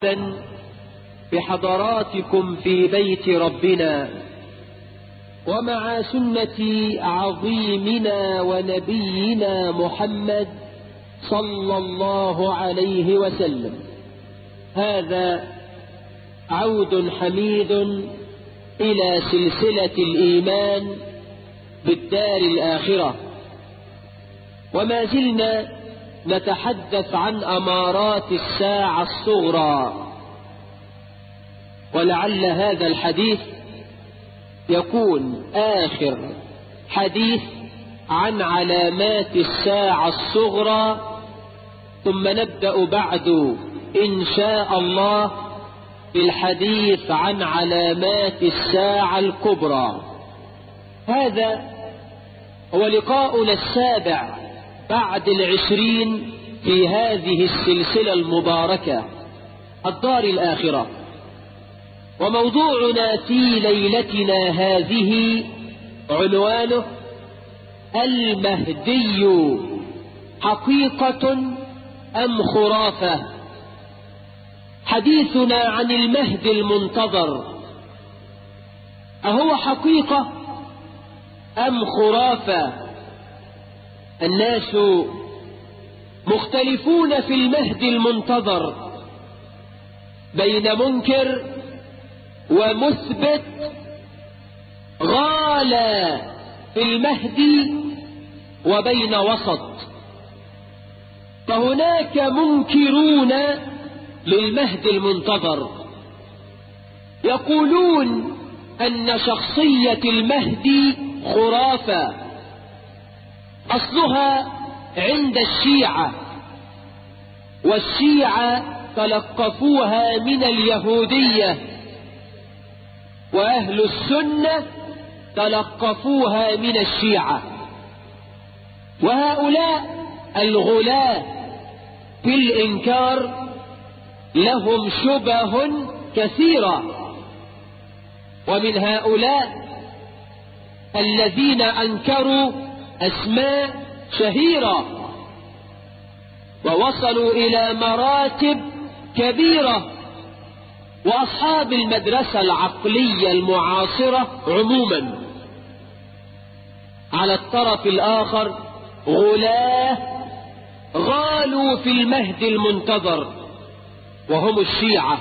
بحضراتكم في بيت ربنا ومع سنة عظيمنا ونبينا محمد صلى الله عليه وسلم. هذا عود حميد إلى سلسلة الإيمان بالدار الآخرة، وما زلنا نتحدث عن أمارات الساعة الصغرى، ولعل هذا الحديث يكون آخر حديث عن علامات الساعة الصغرى، ثم نبدأ بعد إن شاء الله بالحديث عن علامات الساعة الكبرى. هذا هو لقاؤنا السابع بعد 20 في هذه السلسلة المباركة الدار الآخرة، وموضوعنا في ليلتنا هذه عنوانه المهدي حقيقة أم خرافة؟ حديثنا عن المهدي المنتظر أهو حقيقة أم خرافة؟ الناس مختلفون في المهدي المنتظر بين منكر ومثبت، غالى في المهدي وبين وسط. فهناك منكرون للمهدي المنتظر يقولون أن شخصية المهدي خرافة أصلها عند الشيعة، والشيعة تلقفوها من اليهودية، وأهل السنة تلقفوها من الشيعة. وهؤلاء الغلاة في الإنكار لهم شبه كثيرة، ومن هؤلاء الذين أنكروا أسماء شهيرة ووصلوا إلى مراتب كبيرة، وأصحاب المدرسة العقلية المعاصرة عموما. على الطرف الآخر غلاة غالوا في المهدي المنتظر وهم الشيعة.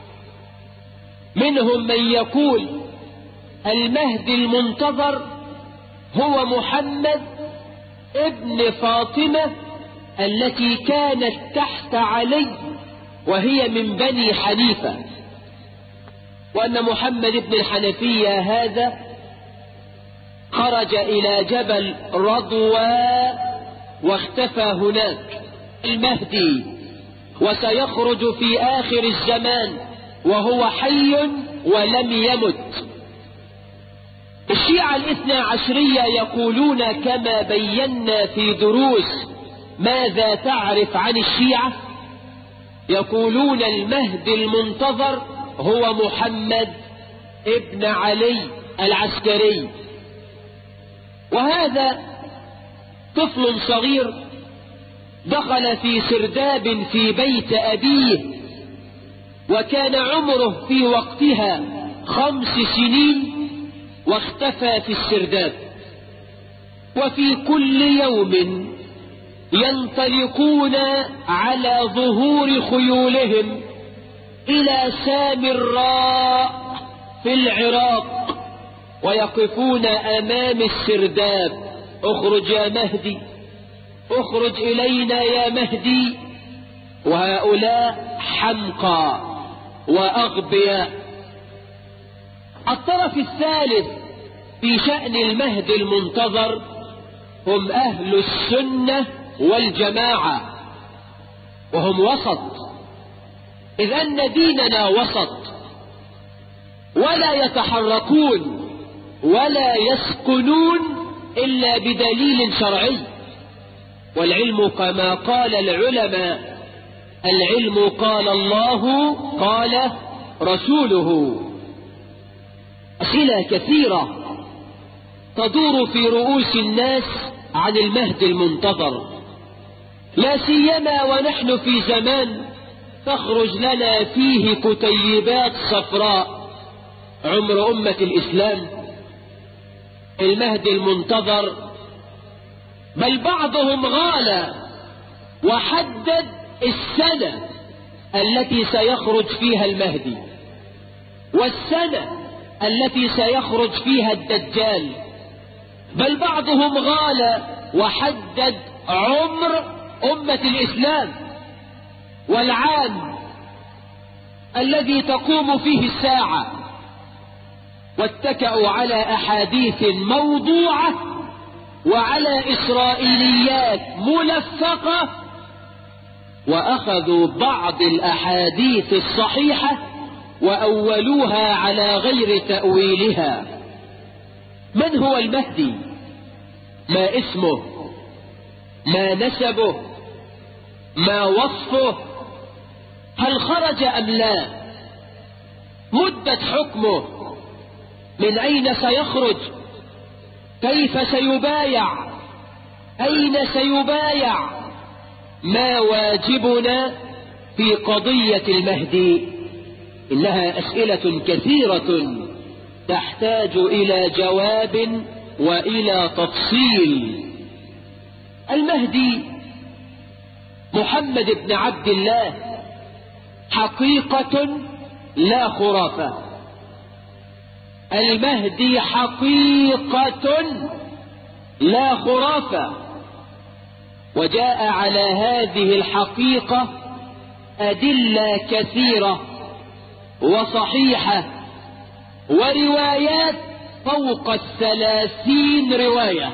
منهم من يقول المهدي المنتظر هو محمد ابن فاطمة التي كانت تحت علي وهي من بني حنيفة، وأن محمد بن الحنفية هذا خرج إلى جبل رضوى واختفى هناك المهدي، وسيخرج في آخر الزمان وهو حي ولم يمت. الشيعة الاثنى عشرية يقولون كما بينا في دروس ماذا تعرف عن الشيعة، يقولون المهدي المنتظر هو محمد ابن علي العسكري، وهذا طفل صغير دخل في سرداب في بيت أبيه، وكان عمره في وقتها 5 سنين، واختفى في السرداب. وفي كل يوم ينطلقون على ظهور خيولهم إلى سامراء في العراق، ويقفون أمام السرداب: اخرج يا مهدي، اخرج إلينا يا مهدي. وهؤلاء حمقى وأغبياء. الطرف الثالث في شأن المهدي المنتظر هم أهل السنة والجماعة، وهم وسط، إذ أن ديننا وسط، ولا يتحركون ولا يسكنون إلا بدليل شرعي. والعلم كما قال العلماء: العلم قال الله قال رسوله. أسئلة كثيرة تدور في رؤوس الناس عن المهدي المنتظر، لا سيما ونحن في زمان تخرج لنا فيه كتيبات صفراء عمر أمة الإسلام، المهدي المنتظر. بل بعضهم غال وحدد السنة التي سيخرج فيها المهدي والسنة التي سيخرج فيها الدجال. بل بعضهم غال وحدد عمر أمة الإسلام والعام الذي تقوم فيه الساعة، واتكأوا على أحاديث موضوعة وعلى إسرائيليات ملفقة، وأخذوا بعض الأحاديث الصحيحة وأولوها على غير تأويلها. من هو المهدي؟ ما اسمه؟ ما نسبه؟ ما وصفه؟ هل خرج أم لا؟ مدة حكمه؟ من أين سيخرج؟ كيف سيبايع؟ أين سيبايع؟ ما واجبنا في قضية المهدي؟ إنها أسئلة كثيرة تحتاج إلى جواب وإلى تفصيل. المهدي محمد بن عبد الله، حقيقة لا خرافة. المهدي حقيقة لا خرافة، وجاء على هذه الحقيقة أدلة كثيرة وصحيحة وروايات فوق 30 رواية،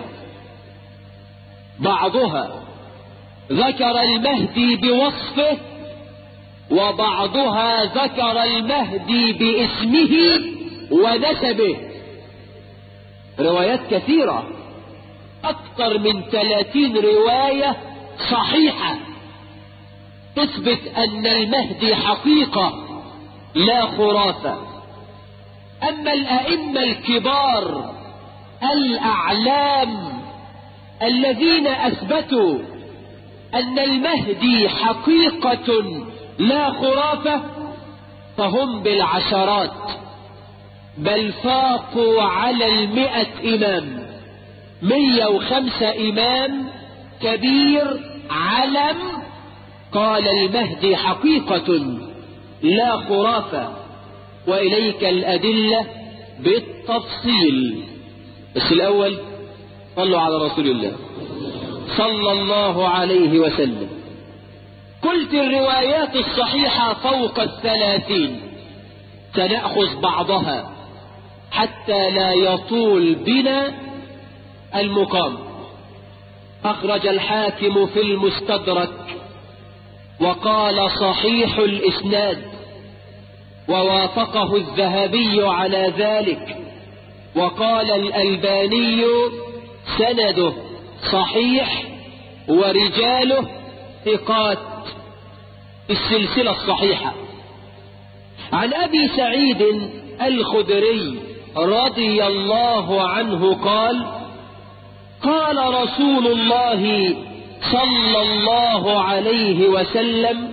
بعضها ذكر المهدي بوصفه وبعضها ذكر المهدي باسمه ونسبه. روايات كثيرة، أكثر من 30 رواية صحيحة تثبت أن المهدي حقيقة لا خرافة. أما الأئمة الكبار الأعلام الذين أثبتوا أن المهدي حقيقة لا خرافة فهم بالعشرات، بل فاقوا على 100 إمام. 105 إمام كبير علم قال المهدي حقيقة لا خرافة. وإليك الأدلة بالتفصيل، بس الأول صلوا على رسول الله صلى الله عليه وسلم. قلت الروايات الصحيحة فوق 30، سنأخذ بعضها حتى لا يطول بنا المقام. أخرج الحاكم في المستدرك وقال صحيح الإسناد، ووافقه الذهبي على ذلك، وقال الألباني سنده صحيح ورجاله ثقات، السلسلة الصحيحة. عن أبي سعيد الخدري رضي الله عنه قال: قال رسول الله صلى الله عليه وسلم: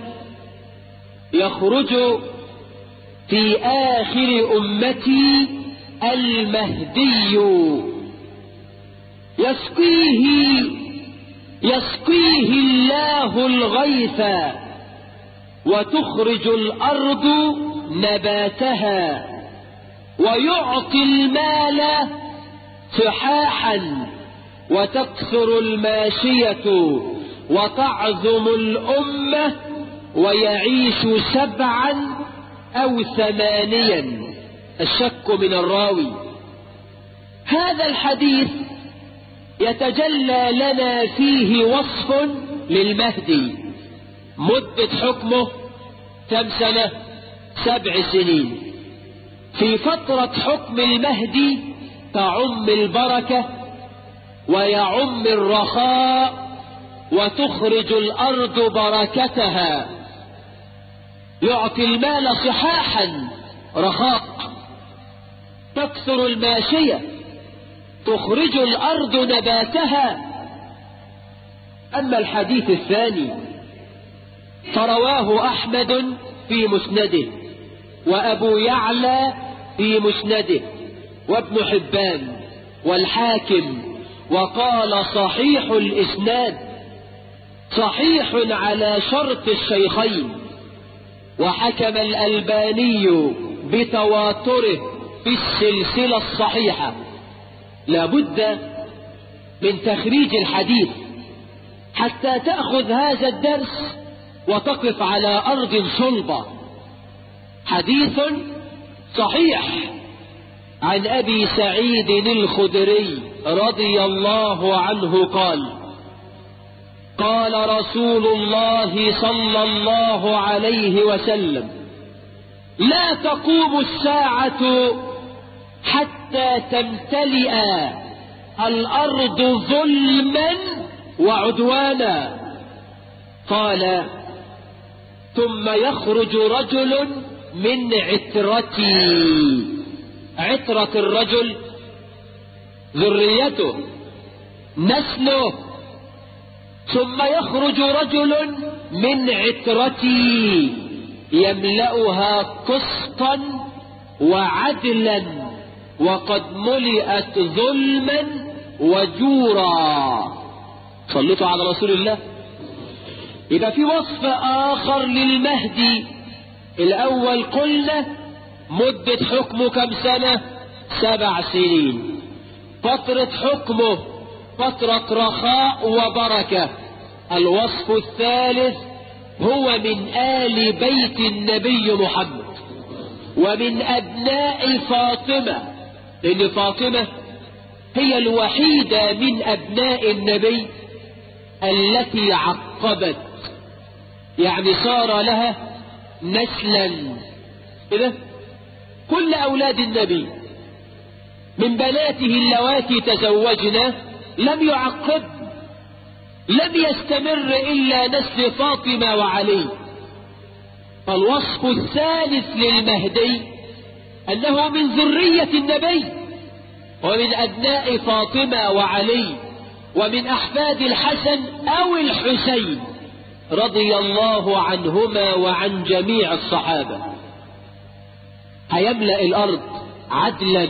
يخرج في آخر أمتي المهدي يسقيه الله الغيث وتخرج الأرض نباتها ويعطي المال فحاحا وتكثر الماشية وتعظم الأمة ويعيش 7 أو 8، الشك من الراوي. هذا الحديث يتجلى لنا فيه وصف للمهدي. مدة حكمه كم سنة؟ 7 سنين. في فترة حكم المهدي تعم البركة ويعم الرخاء وتخرج الأرض بركتها، يعطي المال صحاحا رخاء، تكثر الماشية، تخرج الأرض نباتها. أما الحديث الثاني فرواه أحمد في مسنده، وأبو يعلى في مسنده، وابن حبان، والحاكم، وقال صحيح الإسناد، صحيح على شرط الشيخين. وحكم الألباني بتواتره في السلسلة الصحيحة. لابد من تخريج الحديث حتى تأخذ هذا الدرس وتقف على أرض صلبة. حديث صحيح عن أبي سعيد الخدري رضي الله عنه قال: قال رسول الله صلى الله عليه وسلم: لا تقوم الساعة حتى تمتلئ الأرض ظلما وعدوانا. قال: ثم يخرج رجل من عترتي. عترة الرجل ذريته، نسله. ثم يخرج رجل من عترتي يملأها قسطا وعدلا، وقد ملئت ظلما وجورا. صليتوا على رسول الله. يبقى في وصف آخر للمهدي. الأول قلنا مدة حكمه كم سنة؟ 7 سنين. فترة حكمه فترة رخاء وبركة. الوصف الثالث هو من آل بيت النبي محمد ومن أبناء فاطمة، لأن فاطمة هي الوحيدة من أبناء النبي التي عقبت، يعني صار لها نسلا. إذا كل أولاد النبي من بناته اللواتي تزوجنا لم يعقب، لم يستمر إلا نسل فاطمة وعلي. فالوصف الثالث للمهدي أنه من ذرية النبي ومن أبناء فاطمة وعلي ومن أحفاد الحسن أو الحسين رضي الله عنهما وعن جميع الصحابة. هيملأ الأرض عدلا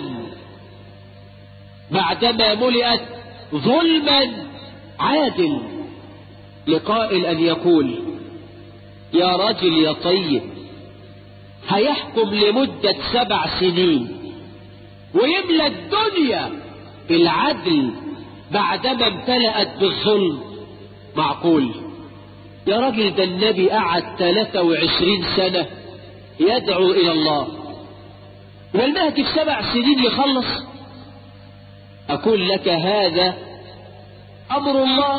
بعدما ملئت ظلما. عادل لقائل أن يقول: يا رجل يا طيب، هيحكم لمدة 7 سنين ويملى الدنيا بالعدل بعدما امتلأت بالظلم؟ معقول؟ يا راجل ده النبي قعد 23 سنة يدعو إلى الله، والمهدي في 7 سنين يخلص؟ أقول لك هذا أمر الله،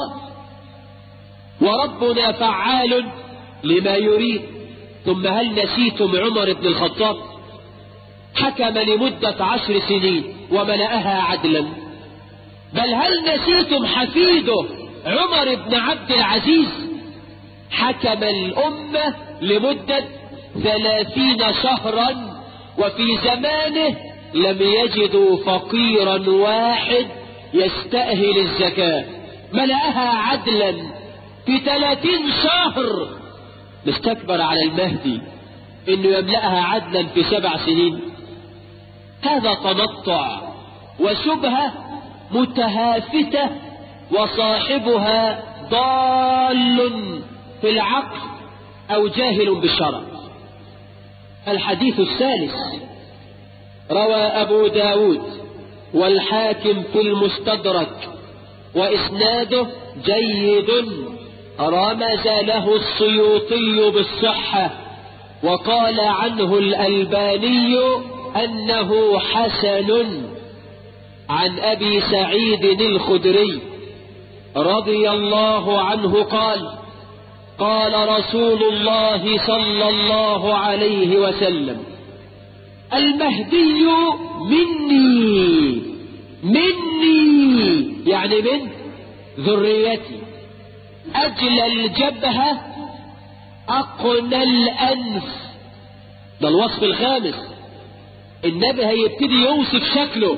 وربنا فعال لما يريد. ثم هل نسيتم عمر بن الخطاب؟ حكم لمدة 10 سنين وملأها عدلا. بل هل نسيتم حفيده عمر بن عبد العزيز؟ حكم الأمة لمدة 30 شهرا، وفي زمانه لم يجدوا فقيرا واحد يستأهل الزكاة، ملأها عدلا في 30 شهر. مستكبر على المهدي انه يملأها عدلا في 7 سنين؟ هذا تنطع وشبهة متهافتة، وصاحبها ضال في العقل أو جاهل بالشرع. الحديث الثالث روى أبو داود والحاكم في المستدرك وإسناده جيد، رمز له السيوطي بالصحة، وقال عنه الألباني أنه حسن. عن أبي سعيد الخدري رضي الله عنه قال: قال رسول الله صلى الله عليه وسلم: المهدي مني يعني من ذريتي، أجل الجبهة أقنى الأنف. ده الوصف الخامس. النبي هيبتدي يوصف شكله: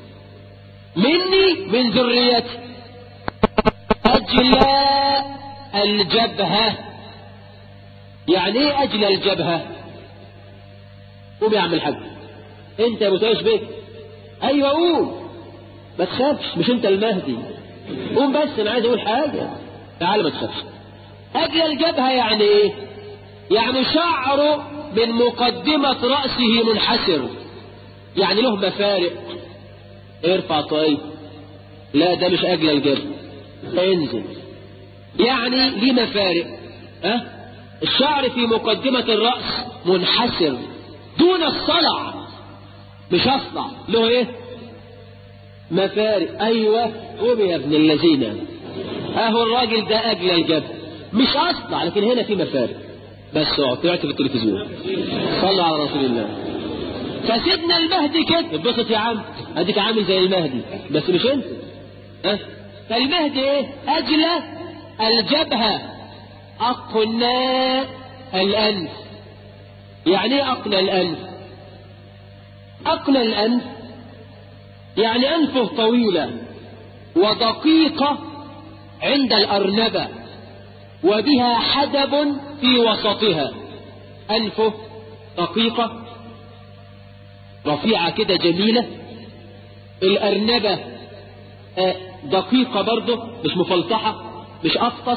مني من ذريتي، أجل الجبهة يعني ايه أجل الجبهة؟ قوم يا عم الحاج، انت يا متعيش بك. ايوه قوم، ما تخافش، مش انت المهدي. قوم بس، انا عايز اقول حاجة. تعال ما تخافش. أجل الجبهة يعني ايه؟ يعني شعره من مقدمة رأسه منحسر، يعني له مفارق. ارفع طيب، لا ده مش أجل الجبهة، انزل. يعني ليه مفارق. الشعر في مقدمة الرأس منحسر دون الصلع، مش أصلع، له ايه؟ مفارق. ايوه قوم يا ابن الذين، اهو الراجل ده أجل الجبهة، مش أصلع، لكن هنا في مفارق. بس اقعد، طلعت في التلفزيون. صلى على رسول الله. فسيدنا المهدي كده اتبسط يا عم، اديك عامل زي المهدي بس مش انت. فالمهدي ايه؟ أجل الجبهة، أقنى الأنف. يعني ايه أقنى الأنف؟ أقنى الأنف يعني أنفه طويلة ودقيقة عند الأرنبة، وبها حدب في وسطها. أنفه دقيقة رفيعة كده جميلة، الأرنبة دقيقة برضه، مش مفلطحة، مش أفطس.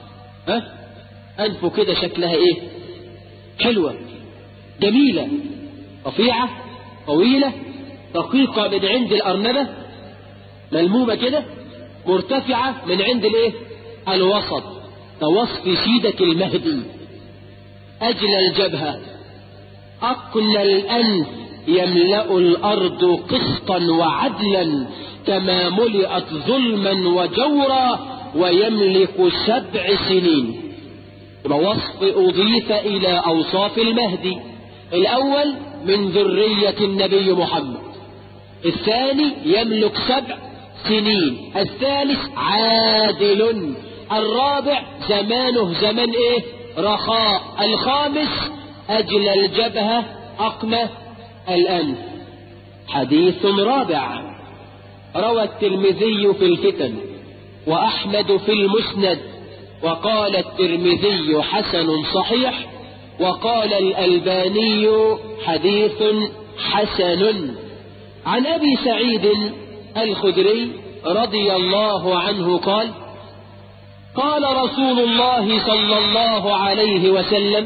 أنفه كده شكلها إيه؟ حلوة جميلة، رفيعة طويلة دقيقة من عند الأرنبة، ملمومة كده، مرتفعة من عند الإيه؟ الوسط. كوصف سيدك المهدي. أجل الجبهة، أقنى الأنف، يملأ الأرض قسطا وعدلا كما ملئت ظلما وجورا، ويملك 7 سنين. ووصف أضيف إلى أوصاف المهدي. الأول من ذرية النبي محمد، الثاني يملك 7 سنين، الثالث عادل، الرابع زمانه زمان ايه؟ رخاء، الخامس أجل الجبهة أقنى الأنف. حديث رابع، روى الترمذي في الفتن وأحمد في المسند، وقال الترمذي حسن صحيح، وقال الألباني حديث حسن. عن أبي سعيد الخدري رضي الله عنه قال: قال رسول الله صلى الله عليه وسلم: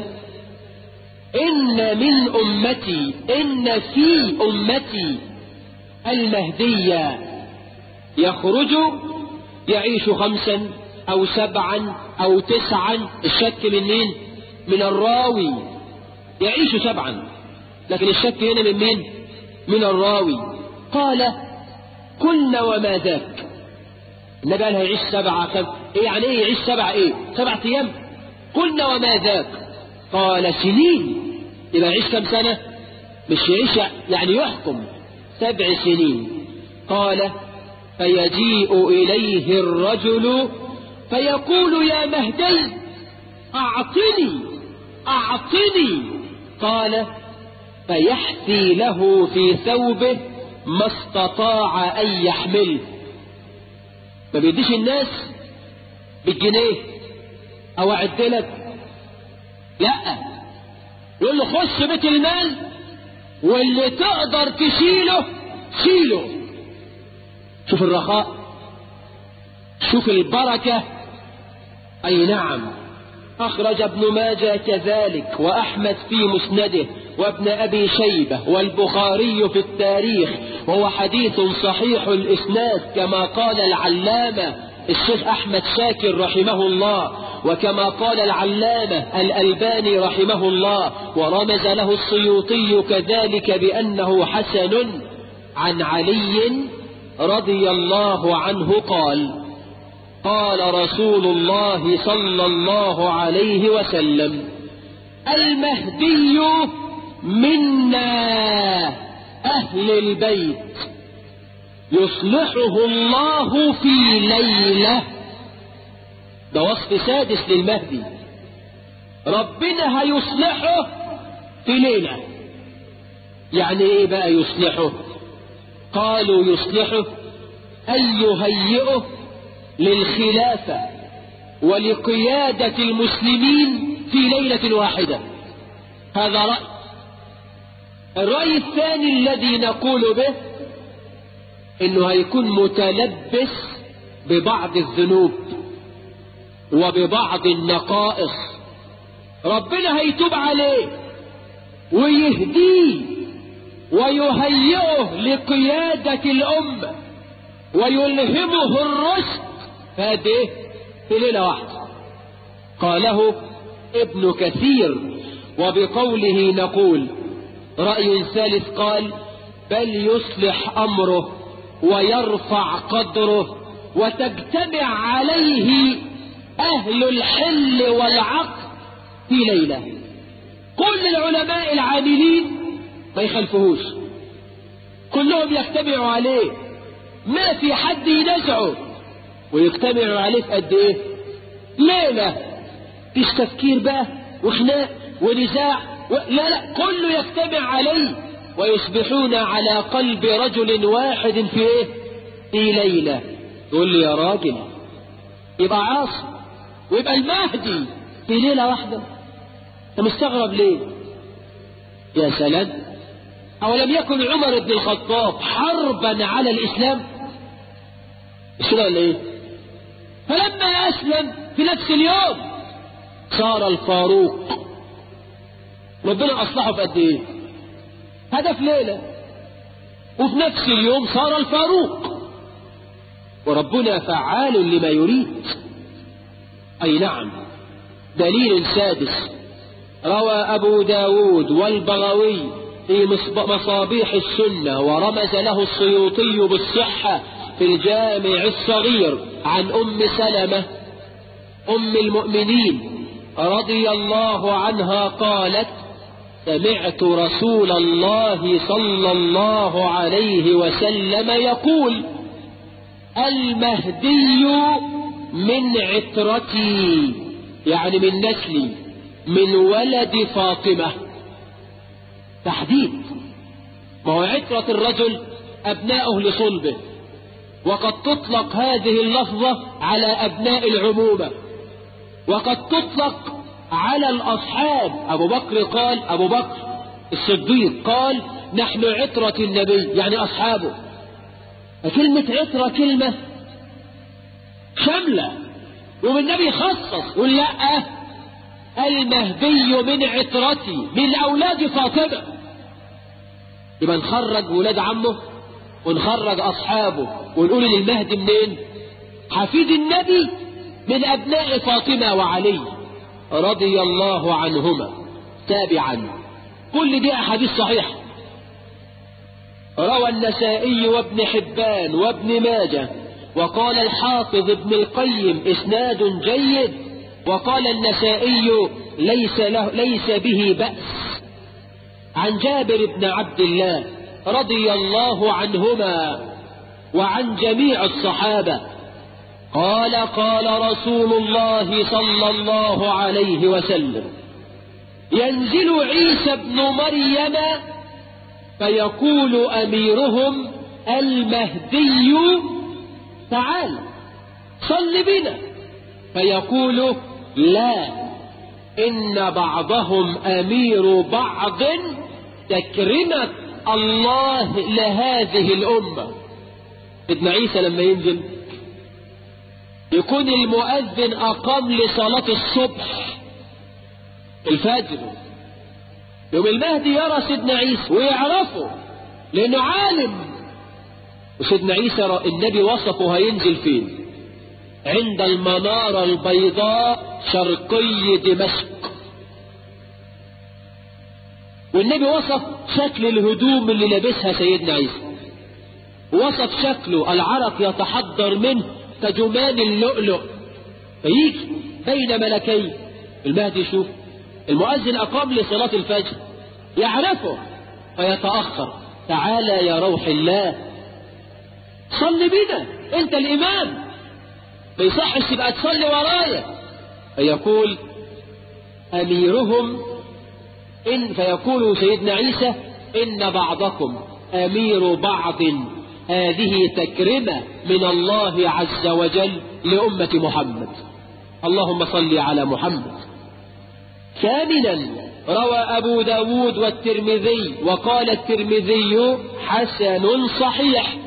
إن في أمتي المهدي يخرج يعيش 5 أو 7 أو 9، الشك من مين؟ من الراوي. يعيش 7، لكن الشك هنا من مين؟ من الراوي. قال: قلنا وما ذاك؟ النبي قال هيعيش 7 كم؟ ايه يعني ايه يعيش 7؟ ايه 7 ايام؟ قلنا وما ذاك؟ قال: سنين. يبقى يعيش كم سنة؟ مش يعيش يعني يحكم 7 سنين. قال: فيجيء إليه الرجل فيقول: يا مهدي أعطني أعطني. قال: فيحثي له في ثوبه ما استطاع أن يحمله. ما بيديش الناس بالجنيه أو أعدلك، لا، يقول له خش بيت المال واللي تقدر تشيله شيله. شوف الرخاء، شوف البركة. أي نعم. أخرج ابن ماجه كذلك، وأحمد في مسنده، وابن أبي شيبة، والبخاري في التاريخ، وهو حديث صحيح الإسناد كما قال العلامة الشيخ أحمد شاكر رحمه الله، وكما قال العلامة الألباني رحمه الله، ورمز له السيوطي كذلك بأنه حسن. عن علي رضي الله عنه قال: قال رسول الله صلى الله عليه وسلم: المهدي منا أهل البيت يصلحه الله في ليلة. ده وصف سادس للمهدي، ربنا هيصلحه في ليلة. يعني ايه بقى يصلحه؟ قالوا يصلحه أن يهيئه للخلافة ولقيادة المسلمين في ليلة واحدة. هذا رأي. الرأي الثاني الذي نقول به انه هيكون متلبس ببعض الذنوب وببعض النقائص، ربنا هيتوب عليه ويهديه ويهيئه لقيادة الأمة ويلهمه الرشد في ليلة واحدة. قاله ابن كثير. وبقوله نقول رأي ثالث قال بل يصلح أمره ويرفع قدره وتجتمع عليه أهل الحل والعقل في ليلة. كل العلماء العاملين ما يخلفوهوش، كلهم يجتمعوا عليه، ما في حد ينازعه، ويجتمعوا عليه في قد ايه؟ ليلة. مفيش تفكير بقى وخناق ونزاع لا كله يجتمع عليه ويصبحون على قلب رجل واحد في ايه؟ في ليلة. تقول لي يا راجل يبقى عاصم ويبقى المهدي في ليلة واحدة؟ انت مستغرب ليه؟ يا سلام، أولم يكن عمر بن الخطاب حربا على الإسلام؟ مش كده ولا ايه؟ فلما أسلم في نفس اليوم صار الفاروق. ربنا أصلحه في قد ايه؟ هذا في ليلة، وفي نفس اليوم صار الفاروق. وربنا فعال لما يريد. أي نعم. دليل سادس روى أبو داود والبغوي في مصابيح السنة ورمز له السيوطي بالصحة في الجامع الصغير عن أم سلمة أم المؤمنين رضي الله عنها قالت سمعت رسول الله صلى الله عليه وسلم يقول المهدي من عترتي، يعني من نسلي، من ولد فاطمة. تحديد. ما هو عترة الرجل أبناؤه لصلبه، وقد تطلق هذه اللفظة على أبناء العمومة، وقد تطلق على الأصحاب. أبو بكر الصديق قال نحن عترة النبي، يعني أصحابه. كلمة عترة كلمة شاملة، والنبي خصص قل لا المهدي من عترتي من أولاد فاطمة. يبقى نخرج ولاد عمه ونخرج أصحابه ونقول المهدي منين؟ حفيد النبي من أبناء فاطمة وعلي رضي الله عنهما. تابعا كل دي أحاديث صحيحة. روى النسائي وابن حبان وابن ماجه، وقال الحافظ ابن القيم إسناد جيد، وقال النسائي ليس به بأس. عن جابر بن عبد الله رضي الله عنهما وعن جميع الصحابة قال قال رسول الله صلى الله عليه وسلم ينزل عيسى بن مريم فيقول أميرهم المهدي تعال صل بنا، فيقول لا إن بعضهم أمير بعض تكرمة الله لهذه الأمة. ابن عيسى لما ينزل يكون المؤذن أقام لصلاة الصبح الفجر، يوم المهدي يرى سيدنا عيسى ويعرفه لأنه عالم. وسيدنا عيسى النبي وصفه هينزل فين؟ عند المنارة البيضاء شرقي دمشق. والنبي وصف شكل الهدوم اللي لابسها سيدنا عيسى، وصف شكله العرق يتحضر منه كجمان اللؤلؤ، فيجي بين ملكين. المهدي يشوف المؤذن أقام لصلاة الفجر يعرفه فيتأخر، تعالى يا روح الله صل بنا، انت الإمام، ما يصحش تبقى تصلي ورايا. فيقول أميرهم فيقول سيدنا عيسى إن بعضكم أمير بعض، هذه تكرمة من الله عز وجل لأمة محمد. اللهم صل على محمد. ثامنا روى أبو داود والترمذي وقال الترمذي حسن صحيح.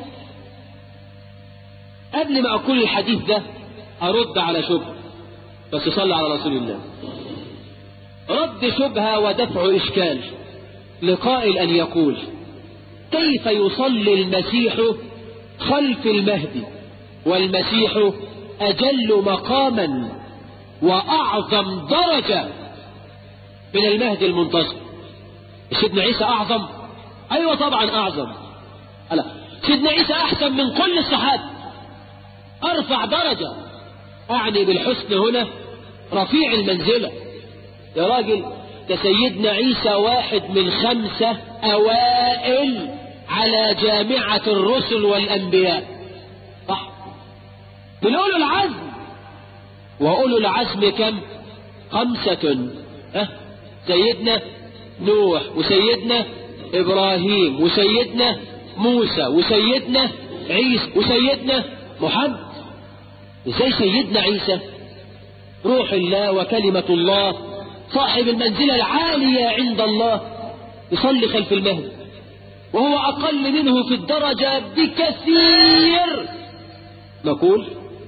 قبل ما أقول الحديث ده أرد على شبهة، بس صلى على رسول الله. رد شبهة ودفع إشكال لقائل أن يقول: كيف يصلي المسيح خلف المهدي والمسيح أجل مقاما وأعظم درجة من المهدي المنتظر؟ سيدنا عيسى أعظم؟ أيوة طبعا أعظم. لا، سيدنا عيسى أحسن من كل الصحابة، أرفع درجة. أعني بالحسن هنا رفيع المنزلة. يا راجل، ده سيدنا عيسى واحد من 5 أوائل على جامعة الرسل والأنبياء، صح؟ من أولو العزم. وأولو العزم كم؟ 5. سيدنا نوح وسيدنا إبراهيم وسيدنا موسى وسيدنا عيسى وسيدنا محمد. ازاي سيدنا عيسى روح الله وكلمة الله صاحب المنزلة العالية عند الله يصلي خلف المهدي وهو أقل منه في الدرجة بكثير؟ نقول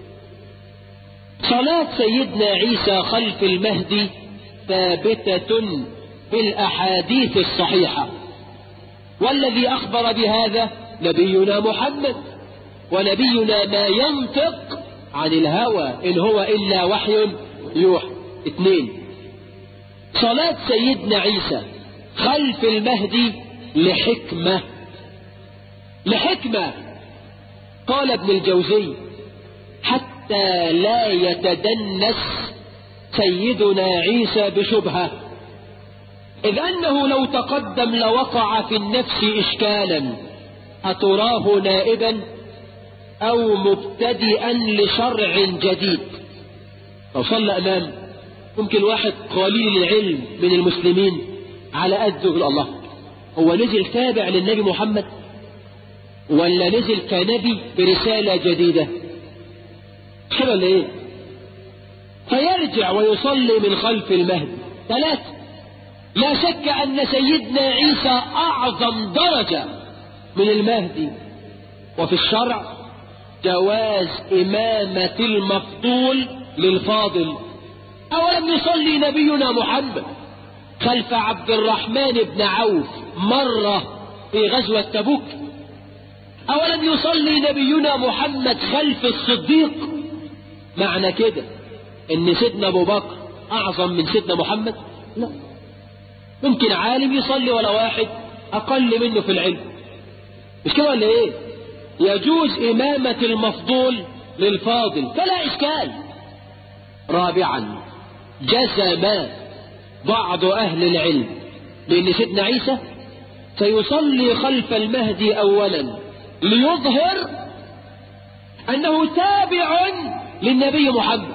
صلاة سيدنا عيسى خلف المهدي ثابتة في الأحاديث الصحيحة، والذي أخبر بهذا نبينا محمد، ونبينا ما ينطق عن الهوى إن هو إلا وحي يوحى. 2، صلاة سيدنا عيسى خلف المهدي لحكمة. قال ابن الجوزي: حتى لا يتدنس سيدنا عيسى بشبهة، إذ أنه لو تقدم لوقع في النفس إشكالا: أتراه نائبا أو مبتدئا لشرع جديد؟ لو صلى أمام ممكن واحد قليل العلم من المسلمين على قده يقول: الله، هو نزل تابع للنبي محمد ولا نزل كنبي برسالة جديدة؟ كده ولا ايه؟ فيرجع ويصلي من خلف المهدي. 3، لا شك أن سيدنا عيسى أعظم درجة من المهدي. وفي الشرع جواز إمامة المفضول للفاضل. أولم يصلي نبينا محمد خلف عبد الرحمن بن عوف مرة في غزوة تبوك؟ أولم يصلي نبينا محمد خلف الصديق؟ معنى كده إن سيدنا أبو بكر أعظم من سيدنا محمد؟ لا، ممكن عالم يصلي ولا واحد أقل منه في العلم، مش كده ولا إيه؟ يجوز إمامة المفضول للفاضل فلا إشكال. 4، جزم بعض أهل العلم بأن سيدنا عيسى سيصلي خلف المهدي أولا ليظهر أنه تابع للنبي محمد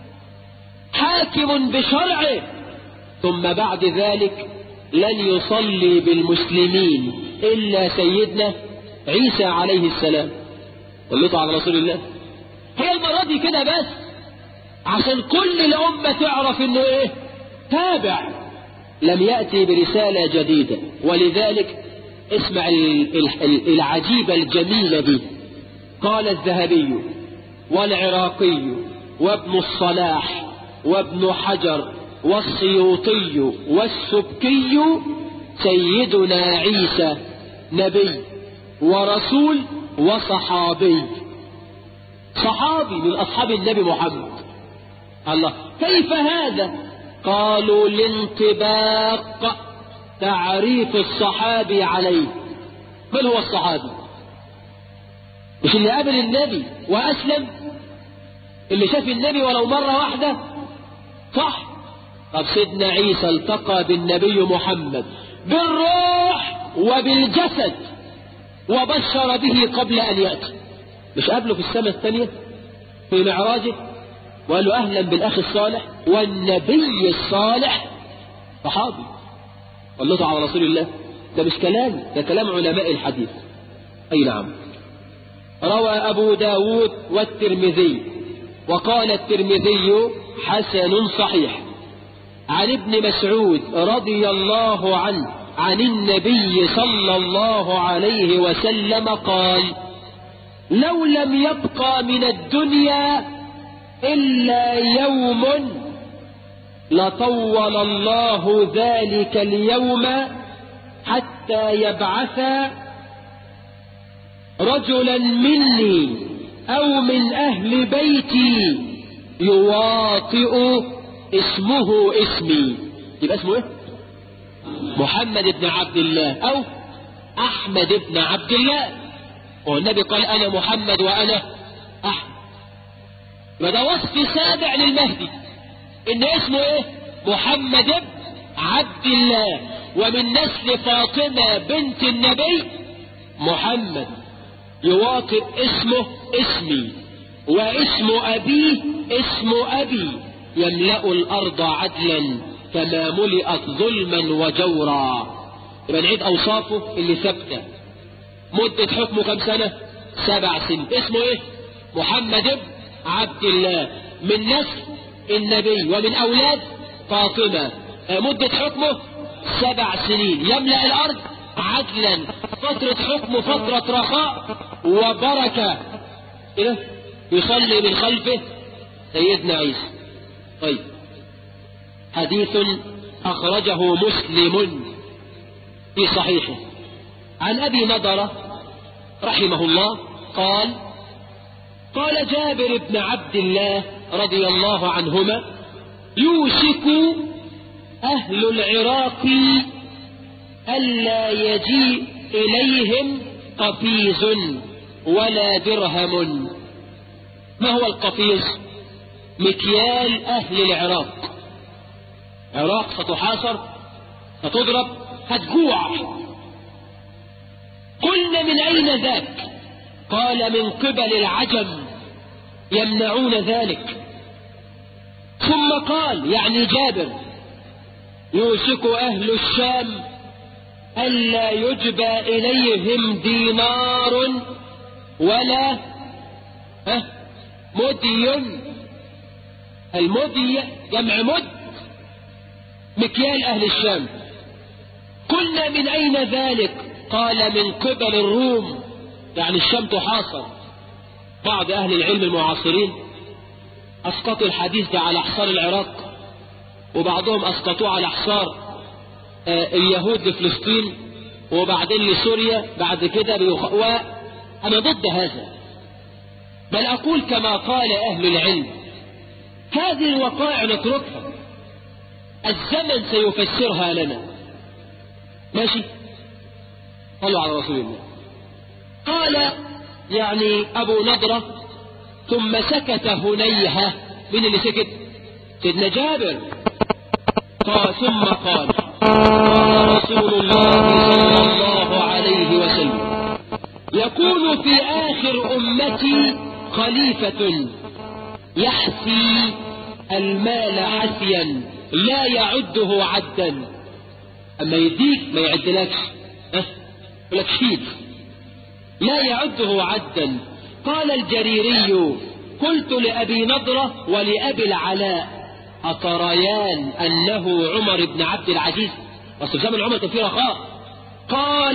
حاكم بشرعه، ثم بعد ذلك لن يصلي بالمسلمين إلا سيدنا عيسى عليه السلام. واللطع على رسول الله. هي المرة دي كده بس عشان كل الأمة تعرف إنه إيه؟ تابع، لم يأتي برسالة جديدة. ولذلك اسمع العجيبة الجميلة دي. قال الذهبي والعراقي وابن الصلاح وابن حجر والسيوطي والسبكي: سيدنا عيسى نبي ورسول وصحابي، صحابي من أصحاب النبي محمد. الله، كيف هذا؟ قالوا: لانطباق تعريف الصحابي عليه. من هو الصحابي؟ مش اللي قابل النبي وأسلم، اللي شاف النبي ولو مرة واحدة، صح؟ طب سيدنا عيسى التقى بالنبي محمد بالروح وبالجسد وبشر به قبل أن يأتي. مش قابله في السماء الثانية في معراجه وقال له: أهلا بالأخ الصالح والنبي الصالح. صحابي. والله على رسول الله. ده مش كلام، ده كلام علماء الحديث. أي نعم. روى أبو داود والترمذي وقال الترمذي: حسن صحيح. عن ابن مسعود رضي الله عنه عن النبي صلى الله عليه وسلم قال: لو لم يبقى من الدنيا إلا يوم لطول الله ذلك اليوم حتى يبعث رجلا مني أو من أهل بيتي يواطئ اسمه اسمي. يبقى اسمه ايه؟ محمد بن عبد الله أو أحمد بن عبد الله. والنبي قال: أنا محمد وأنا أحمد. وده وصف سابع للمهدي، إن اسمه ايه؟ محمد بن عبد الله، ومن نسل فاطمة بنت النبي محمد يواطئ اسمه اسمي، واسم أبيه اسم أبي، يملأ الأرض عدلا كما ملئت ظلما وجورا. يبقى نعيد أوصافه اللي ثابتة. مدة حكمه كم سنة؟ 7 سنين. اسمه ايه؟ محمد بن عبد الله، من نسل النبي ومن أولاد فاطمة. مدة حكمه 7 سنين. يملأ الأرض عدلا. فترة حكمه فترة رخاء وبركة. كده يصلي من خلفه سيدنا عيسى. طيب، حديث أخرجه مسلم في صحيحه عن أبي نضرة رحمه الله قال: قال جابر بن عبد الله رضي الله عنهما: يوشك أهل العراق ألا يجيء إليهم قفيز ولا درهم. ما هو القفيز؟ مكيال أهل العراق. عراق ستحاصر، ستضرب، هتجوع. قلنا: من أين ذاك؟ قال: من قبل العجم يمنعون ذلك. ثم قال، يعني جابر: يوشك أهل الشام ألا يجبى إليهم دينار ولا مدي. المدي جمع مد، مكيال أهل الشام. قلنا: من أين ذلك؟ قال: من قبل الروم، يعني الشام تحاصر. بعض أهل العلم المعاصرين أسقطوا الحديث ده على حصار العراق، وبعضهم أسقطوه على حصار اليهود لفلسطين، وبعدين لسوريا بعد كده أنا ضد هذا، بل أقول كما قال أهل العلم: هذه الوقائع نتركها، الزمن سيفسرها لنا. ماشي؟ صلوا على رسول الله. قال يعني أبو نضرة: ثم سكت هنيهة. من اللي سكت؟ سيدنا جابر. قال: ثم قال: قال رسول الله صلى الله عليه وسلم: يكون في آخر أمتي خليفة يحسي المال حسيا لا يعده عدا. أما يديك ما يعدلكش، يقول لك شيل، لا يعده عدا. قال الجريري: قلت لأبي نضرة ولأبي العلاء: أتريان أنه عمر بن عبد العزيز؟ أصل زمن عمر كان فيه رخاء. قال: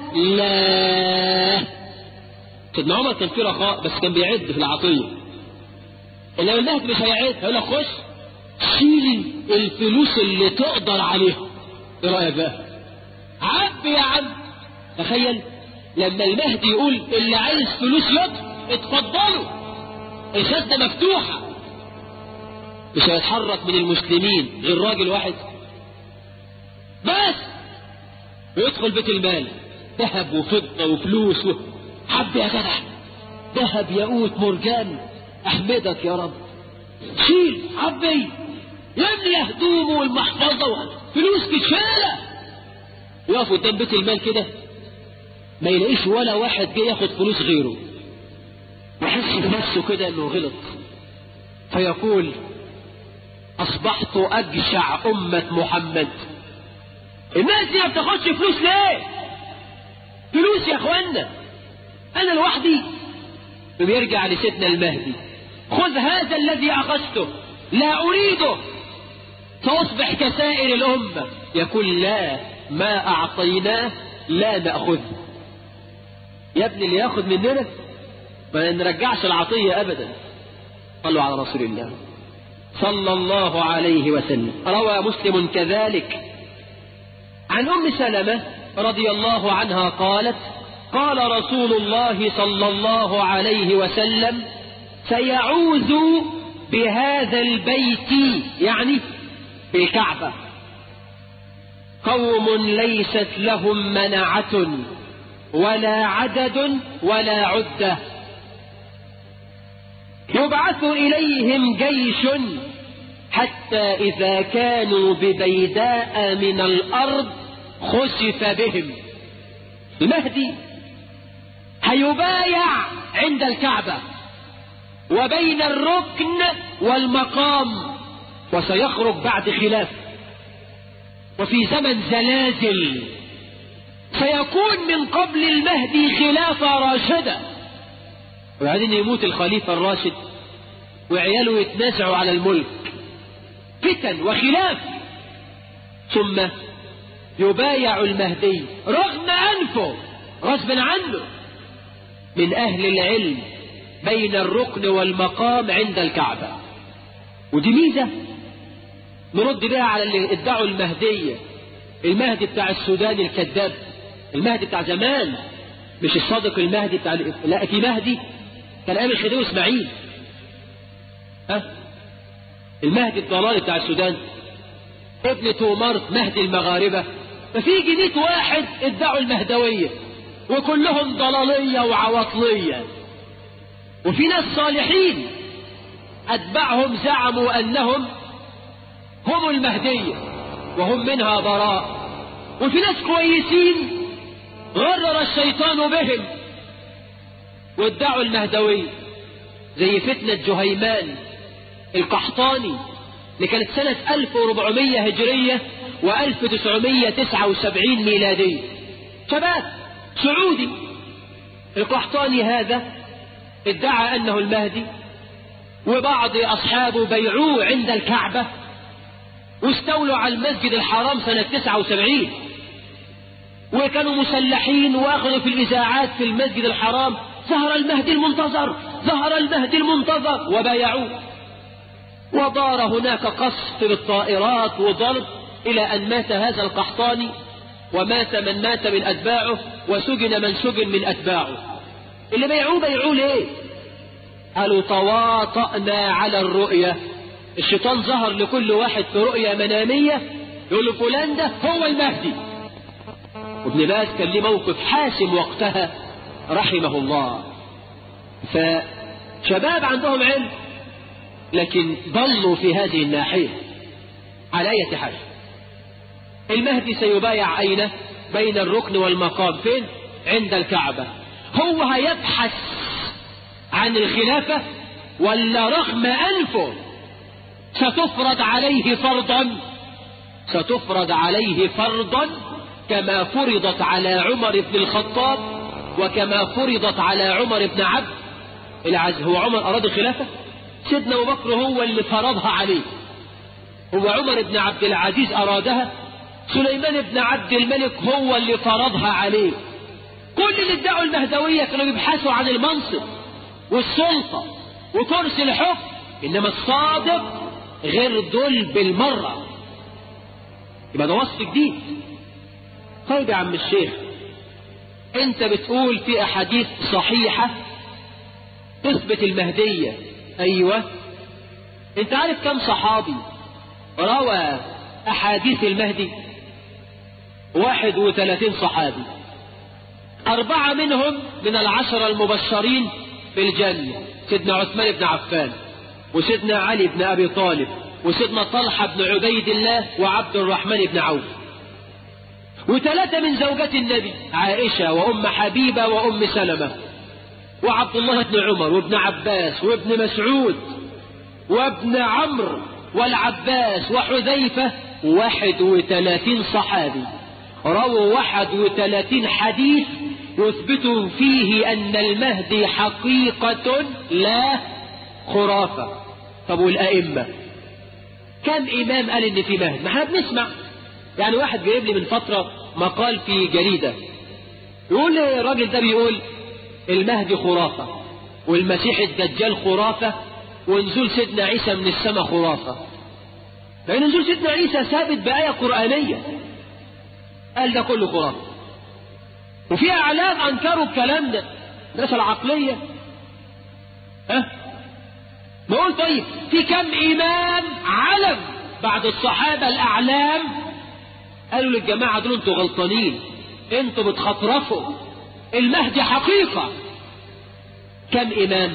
لا. سيدنا عمر كان فيه رخاء بس كان بيعد في العطية. إنما المهد مش هيعد، هيقول لك: خش شيل الفلوس اللي تقدر عليها. إيه رأيك بقى؟ عب يا عم. تخيل لما المهدي يقول: اللي عايز فلوس يطلب اتفضلوا، الخزنة مفتوحة. مش هيتحرك من المسلمين غير راجل واحد بس، ويدخل بيت المال، ذهب وفضة وفلوس حب يا جدع، ذهب ياقوت مرجان، احمدك يا رب. شيل عبي، يملي هدومه والمحفظة فلوس كتشالة. يقف قدام بيت المال كده ما يلاقيش ولا واحد جاي ياخد فلوس غيره، يحس بنفسه كده انه غلط، فيقول: اصبحت اجشع امة محمد. الناس دي ما بتاخدش فلوس ليه؟ فلوس يا اخوانا، انا لوحدي. ويرجع لسيدنا المهدي: خذ هذا الذي اخذته، لا اريده، فأصبح كسائر الأمة يقول لا، ما أعطيناه لا نأخذه. يا ابني اللي ياخذ مننا ما نرجعش العطية أبدا. صلوا على رسول الله صلى الله عليه وسلم. روى مسلم كذلك عن أم سلمة رضي الله عنها قالت قال رسول الله صلى الله عليه وسلم سيعوذ بهذا البيت، يعني بالكعبة، قوم ليست لهم منعة ولا عدد ولا عدة، يبعث إليهم جيش حتى إذا كانوا ببيداء من الأرض خسف بهم. المهدي هيبايع عند الكعبة وبين الركن والمقام، وسيخرج بعد خلاف، وفي زمن زلازل سيكون من قبل المهدي خلافة راشدة، وبعدين يموت الخليفة الراشد وعياله يتنازعوا على الملك، فتن وخلاف، ثم يبايع المهدي رغم أنفه غصب عنه من أهل العلم بين الركن والمقام عند الكعبة. ودي ميزة نرد بها على اللي ادعوا المهدية، المهدي بتاع السودان الكذاب، المهدي بتاع زمان، مش الصادق المهدي بتاع لا، في مهدي كان أيام الخديوي إسماعيل، المهدي الضلالي بتاع السودان ابن تومارت مهدي المغاربة. ففي 100 واحد ادعوا المهدوية وكلهم ضلالية وعواطلية، وفي ناس صالحين أتبعهم زعموا أنهم هم المهدية وهم منها براء، وفي ناس كويسين غرر الشيطان بهم وادعوا المهدوية، زي فتنة جهيمان القحطاني اللي كانت سنة 1400 هجرية و1979 ميلادية، شباب سعودي. القحطاني هذا ادعى أنه المهدي، وبعض أصحابه بيعوه عند الكعبة واستولوا على المسجد الحرام سنة 79، وكانوا مسلحين واخذوا في الإذاعات في المسجد الحرام ظهر المهدي المنتظر، ظهر المهدي المنتظر، وبايعوه. ودار هناك قصف بالطائرات وضرب إلى أن مات هذا القحطاني، ومات من مات من أتباعه، وسجن من سجن من أتباعه. اللي بيعوه ليه؟ قالوا تواطأنا على الرؤية. الشيطان ظهر لكل واحد في رؤية منامية يقول له فلان ده هو المهدي. وابن باز كان ليه موقف حاسم وقتها رحمه الله. فشباب عندهم علم لكن ضلوا في هذه الناحية. على أي حال المهدي سيبايع أين؟ بين الركن والمقام. فين؟ عند الكعبة. هو هيبحث عن الخلافة ولا رغم أنفه ستفرض عليه فرضا؟ ستفرض عليه فرضا كما فرضت على عمر بن الخطاب وكما فرضت على عمر بن عبد العزيز. هو عمر أراد الخلافة؟ سيدنا أبو بكر هو اللي فرضها عليه. هو عمر بن عبد العزيز أرادها؟ سليمان بن عبد الملك هو اللي فرضها عليه. كل اللي ادعوا المهدوية كانوا بيبحثوا عن المنصب والسلطة وكرسي الحكم، إنما الصادق غير دول بالمرة. يبقى ده وصف جديد. طيب يا عم الشيخ، انت بتقول في أحاديث صحيحة تثبت المهدية. أيوة، انت عارف كم صحابي روى أحاديث المهدي؟ 31 صحابي، 4 منهم من 10 المبشرين بالجنة، سيدنا عثمان بن عفان وسيدنا علي بن أبي طالب وسيدنا طلحة بن عبيد الله وعبد الرحمن بن عوف، و3 من زوجات النبي، عائشة وأم حبيبة وأم سلمة وعبد الله بن عمر وابن عباس وابن مسعود وابن عمرو والعباس وحذيفة. 31 صحابي رووا 31 حديث يثبت فيه أن المهدي حقيقة لا خرافة. طب والأئمة؟ كم إمام قال إن في مهد؟ ما احنا بنسمع. يعني واحد جايب لي من فترة مقال في جريدة يقول لي الراجل ده بيقول المهدي خرافة والمسيح الدجال خرافة ونزول سيدنا عيسى من السماء خرافة. لأن نزول سيدنا عيسى ثابت بآية قرآنية. قال ده كله خرافة. وفي أعلام أنكروا الكلام ده، الناس العقلية. بقول طيب في كم إمام علم بعد الصحابة الأعلام قالوا للجماعة دول انتوا غلطانين، انتوا بتخطرفوا، المهدي حقيقة. كم إمام؟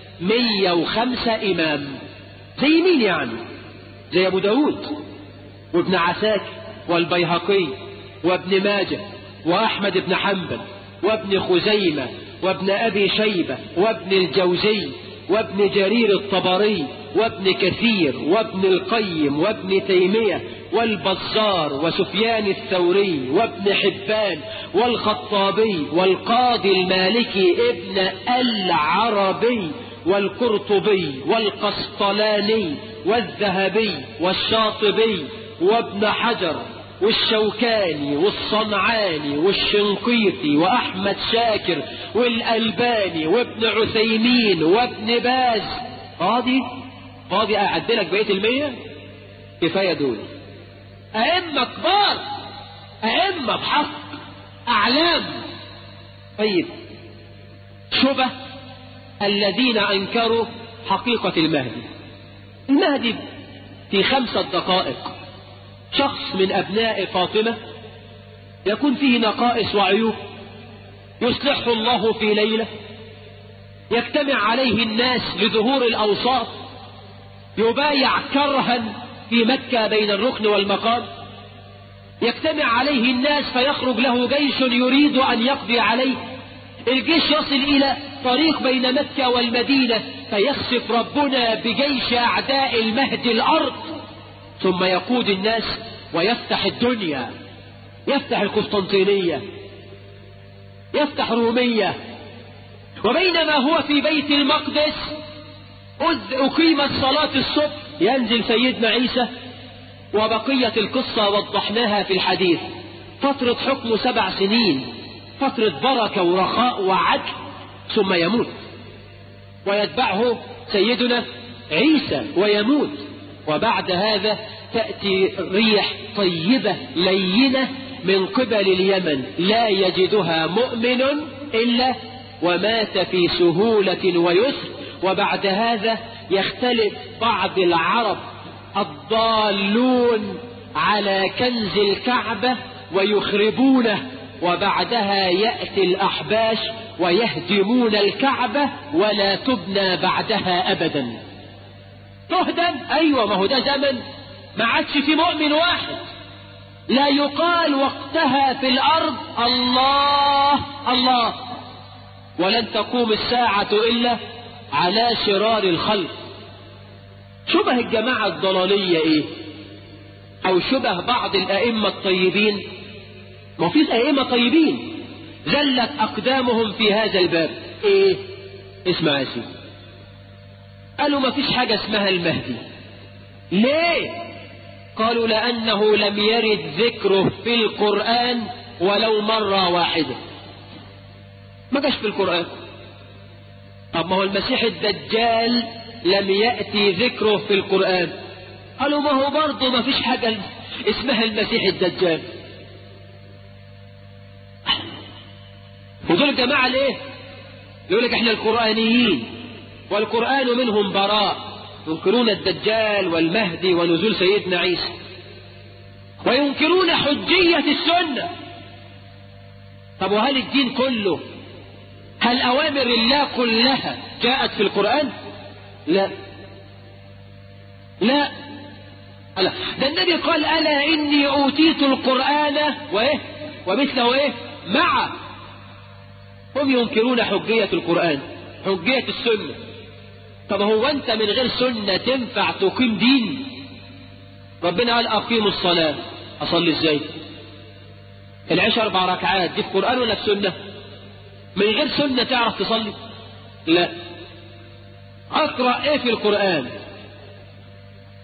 105 إمام. زي مين يعني؟ زي أبو داود وابن عساكر والبيهقي وابن ماجه وأحمد بن حنبل وابن خزيمة وابن أبي شيبة وابن الجوزي وابن جرير الطبري وابن كثير وابن القيم وابن تيمية والبزار وسفيان الثوري وابن حبان والخطابي والقاضي المالكي ابن العربي والقرطبي والقسطلاني والذهبي والشاطبي وابن حجر والشوكاني والصنعاني والشنقيطي وأحمد شاكر والألباني وابن عثيمين وابن باز. قاضي أعدلك بقية 100 كفاية دول. أئمة كبار، أئمة بحق، أعلام. طيب شبه الذين أنكروا حقيقة المهدي في 5 دقائق شخص من أبناء فاطمة يكون فيه نقائص وعيوب يصلحه الله في ليلة، يجتمع عليه الناس لظهور الأوصاف، يبايع كرها في مكة بين الركن والمقام، يجتمع عليه الناس فيخرج له جيش يريد أن يقضي عليه، الجيش يصل إلى طريق بين مكة والمدينة فيخسف ربنا بجيش أعداء المهدي الأرض، ثم يقود الناس ويفتح الدنيا، يفتح القسطنطينية، يفتح رومية. وبينما هو في بيت المقدس أقيمت صلاة الصبح ينزل سيدنا عيسى، وبقية القصة وضحناها في الحديث. فترة حكمه 7 سنين، فترة بركة ورخاء وعدل، ثم يموت ويتبعه سيدنا عيسى ويموت. وبعد هذا تأتي ريح طيبة لينة من قبل اليمن لا يجدها مؤمن إلا ومات في سهولة ويسر. وبعد هذا يختلف بعض العرب الضالون على كنز الكعبة ويخربونه، وبعدها يأتي الأحباش ويهدمون الكعبة ولا تبنى بعدها أبدا. تهدم؟ أيوة، ما هو ده زمن ما عادش في مؤمن واحد، لا يقال وقتها في الأرض الله الله، ولن تقوم الساعة إلا على شرار الخلق. شبه الجماعة الضلالية إيه؟ أو شبه بعض الأئمة الطيبين. ما في أئمة طيبين زلت أقدامهم في هذا الباب. إيه؟ اسمع يا سيدي، قالوا ما فيش حاجة اسمها المهدي. ليه؟ قالوا لأنه لم يرد ذكره في القرآن ولو مرة واحدة، ما جاش في القرآن. طب ما هو المسيح الدجال لم يأتي ذكره في القرآن. قالوا ما هو برضه ما فيش حاجة اسمها المسيح الدجال. ودول الجماعة ليه؟ يقول لك احنا القرآنيين والقرآن منهم براء، ينكرون الدجال والمهدي ونزول سيدنا عيسى، وينكرون حجية السنة. طب وهل الدين كله، هل أوامر الله كلها جاءت في القرآن؟ لا لا لا، ده النبي قال ألا إني أوتيت القرآن وإيه ومثله إيه معه. هم ينكرون حجية القرآن، حجية السنة. طب هو أنت من غير سنة تنفع تقيم دين؟ ربنا قال أقيموا الصلاة. أصلي إزاي؟ العشاء 4 ركعات دي في قرآن ولا في سنة؟ من غير سنة تعرف تصلي؟ لا. أقرأ إيه في القرآن؟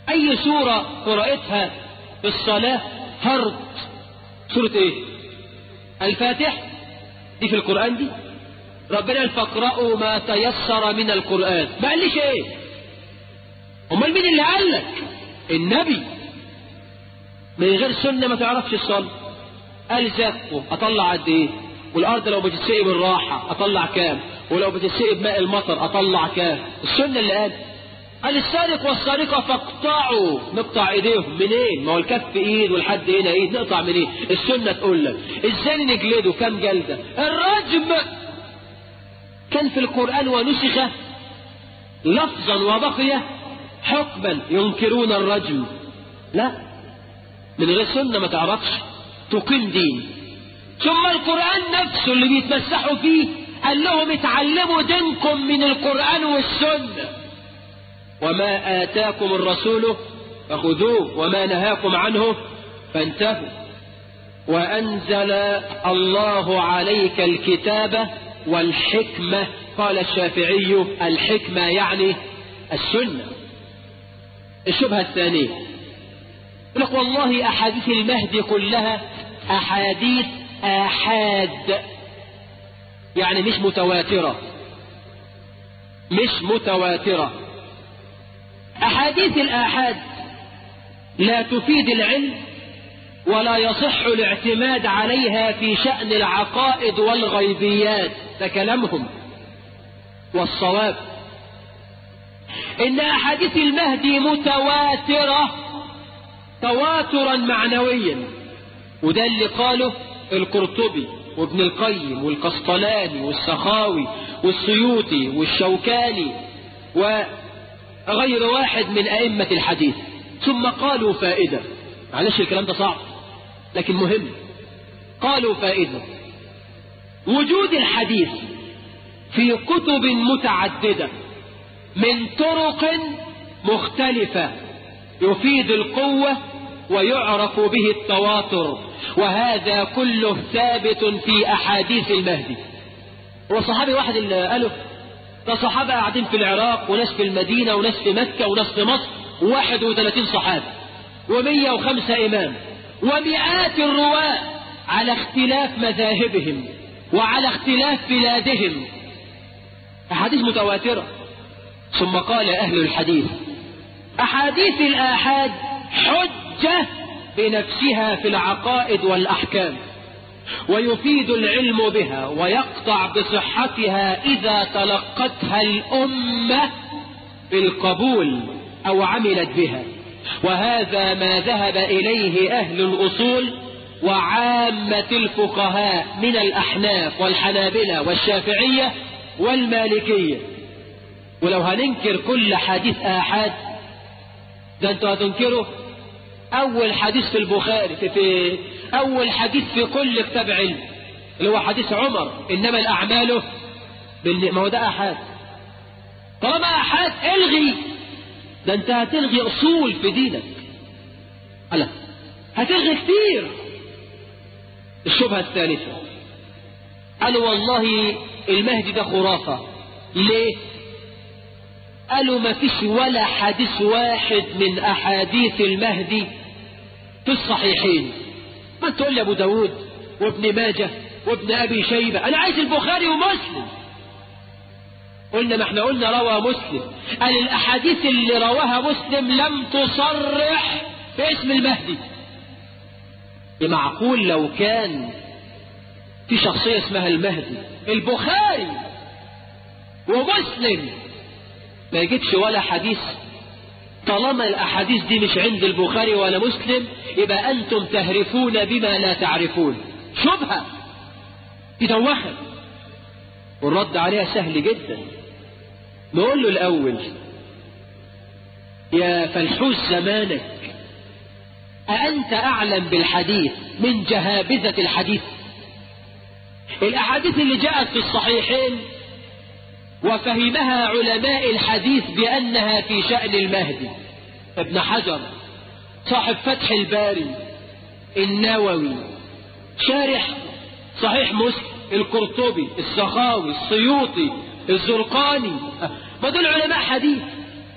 أي سورة قرأتها في الصلاة فرض. سورة إيه؟ الفاتحة دي في القرآن دي. ربنا قال فاقرأوا ما تيسر من القرآن، ما قاليش إيه؟ أمال مين اللي قال لك؟ النبي. من غير سنة ما تعرفش الصلاة. قال زكوا أطلع قد إيه؟ والأرض لو بتتسقي بالراحة أطلع كام؟ ولو بتتسقي بماء المطر أطلع كام؟ السنة اللي قال السارق والسارقة فاقطعوا. نقطع ايديهم منين؟ ما هو الكف ايد والحد هنا ايد، نقطع منين؟ السنة تقول لك. ازاي نجلده؟ كم جلدة؟ الرجم كان في القرآن ونسخ لفظا وبقي حكما. ينكرون الرجم. لا، من غير سنة ما تعرفش تقيم دين. ثم القرآن نفسه اللي بيتمسحوا فيه قال لهم اتعلموا دينكم من القرآن والسنة. وما آتاكم الرسول فخذوه وما نهاكم عنه فانتهوا. وأنزل الله عليك الكتاب والحكمة. قال الشافعي الحكمة يعني السنة. الشبهة الثانية يقول لك والله أحاديث المهدي كلها أحاديث آحاد، يعني مش متواترة. مش متواترة. أحاديث الآحاد لا تفيد العلم ولا يصح الاعتماد عليها في شأن العقائد والغيبيات. ده كلامهم. والصواب إن أحاديث المهدي متواترة تواترا معنويا، وده اللي قاله القرطبي وابن القيم والقسطلاني والسخاوي والسيوطي والشوكاني وغير واحد من أئمة الحديث. ثم قالوا فائدة، معلش الكلام ده صعب لكن مهم. قالوا فائدة: وجود الحديث في كتب متعددة من طرق مختلفة يفيد القوة ويعرف به التواتر، وهذا كله ثابت في أحاديث المهدي. هو صحابي واحد اللي قاله؟ ده صحابة قاعدين في العراق وناس في المدينة وناس في مكة وناس في مصر، 31 صحابي و105 إمام ومئات الرواة على اختلاف مذاهبهم وعلى اختلاف بلادهم. أحاديث متواترة. ثم قال أهل الحديث: أحاديث الآحاد حجة بنفسها في العقائد والأحكام، ويفيد العلم بها ويقطع بصحتها إذا تلقتها الأمة بالقبول أو عملت بها، وهذا ما ذهب إليه أهل الأصول وعامة الفقهاء من الأحناف والحنابلة والشافعية والمالكية. ولو هننكر كل حديث آحاد ده انتوا هتنكروا أول حديث في البخاري، في أول حديث في كل كتاب علم اللي هو حديث عمر: إنما الأعمال ما هو ده آحاد. طالما آحاد الغي، ده انت هتلغي أصول في دينك. ألا هتلغي كتير. الشبهة الثالثة: قالوا والله المهدي ده خرافة. ليه؟ قالوا ما فيش ولا حديث واحد من أحاديث المهدي في الصحيحين. ما تقول لي أبو داود وابن ماجه وابن أبي شيبة، أنا عايز البخاري ومسلم. قلنا ما احنا قلنا روى مسلم. قال الأحاديث اللي رواها مسلم لم تصرح باسم المهدي. معقول لو كان في شخصية اسمها المهدي البخاري ومسلم ما يجيبش ولا حديث؟ طالما الأحاديث دي مش عند البخاري ولا مسلم يبقى أنتم تهرفون بما لا تعرفون. شبهة تدوخت، والرد عليها سهل جدا. نقول له الأول: يا فلحوس زمانك، أأنت أعلم بالحديث من جهابذة الحديث؟ الأحاديث اللي جاءت في الصحيحين وفهمها علماء الحديث بأنها في شأن المهدي: ابن حجر صاحب فتح الباري، النووي شارح صحيح مسلم، القرطبي، السخاوي، السيوطي، الزرقاني، ما دول علماء حديث.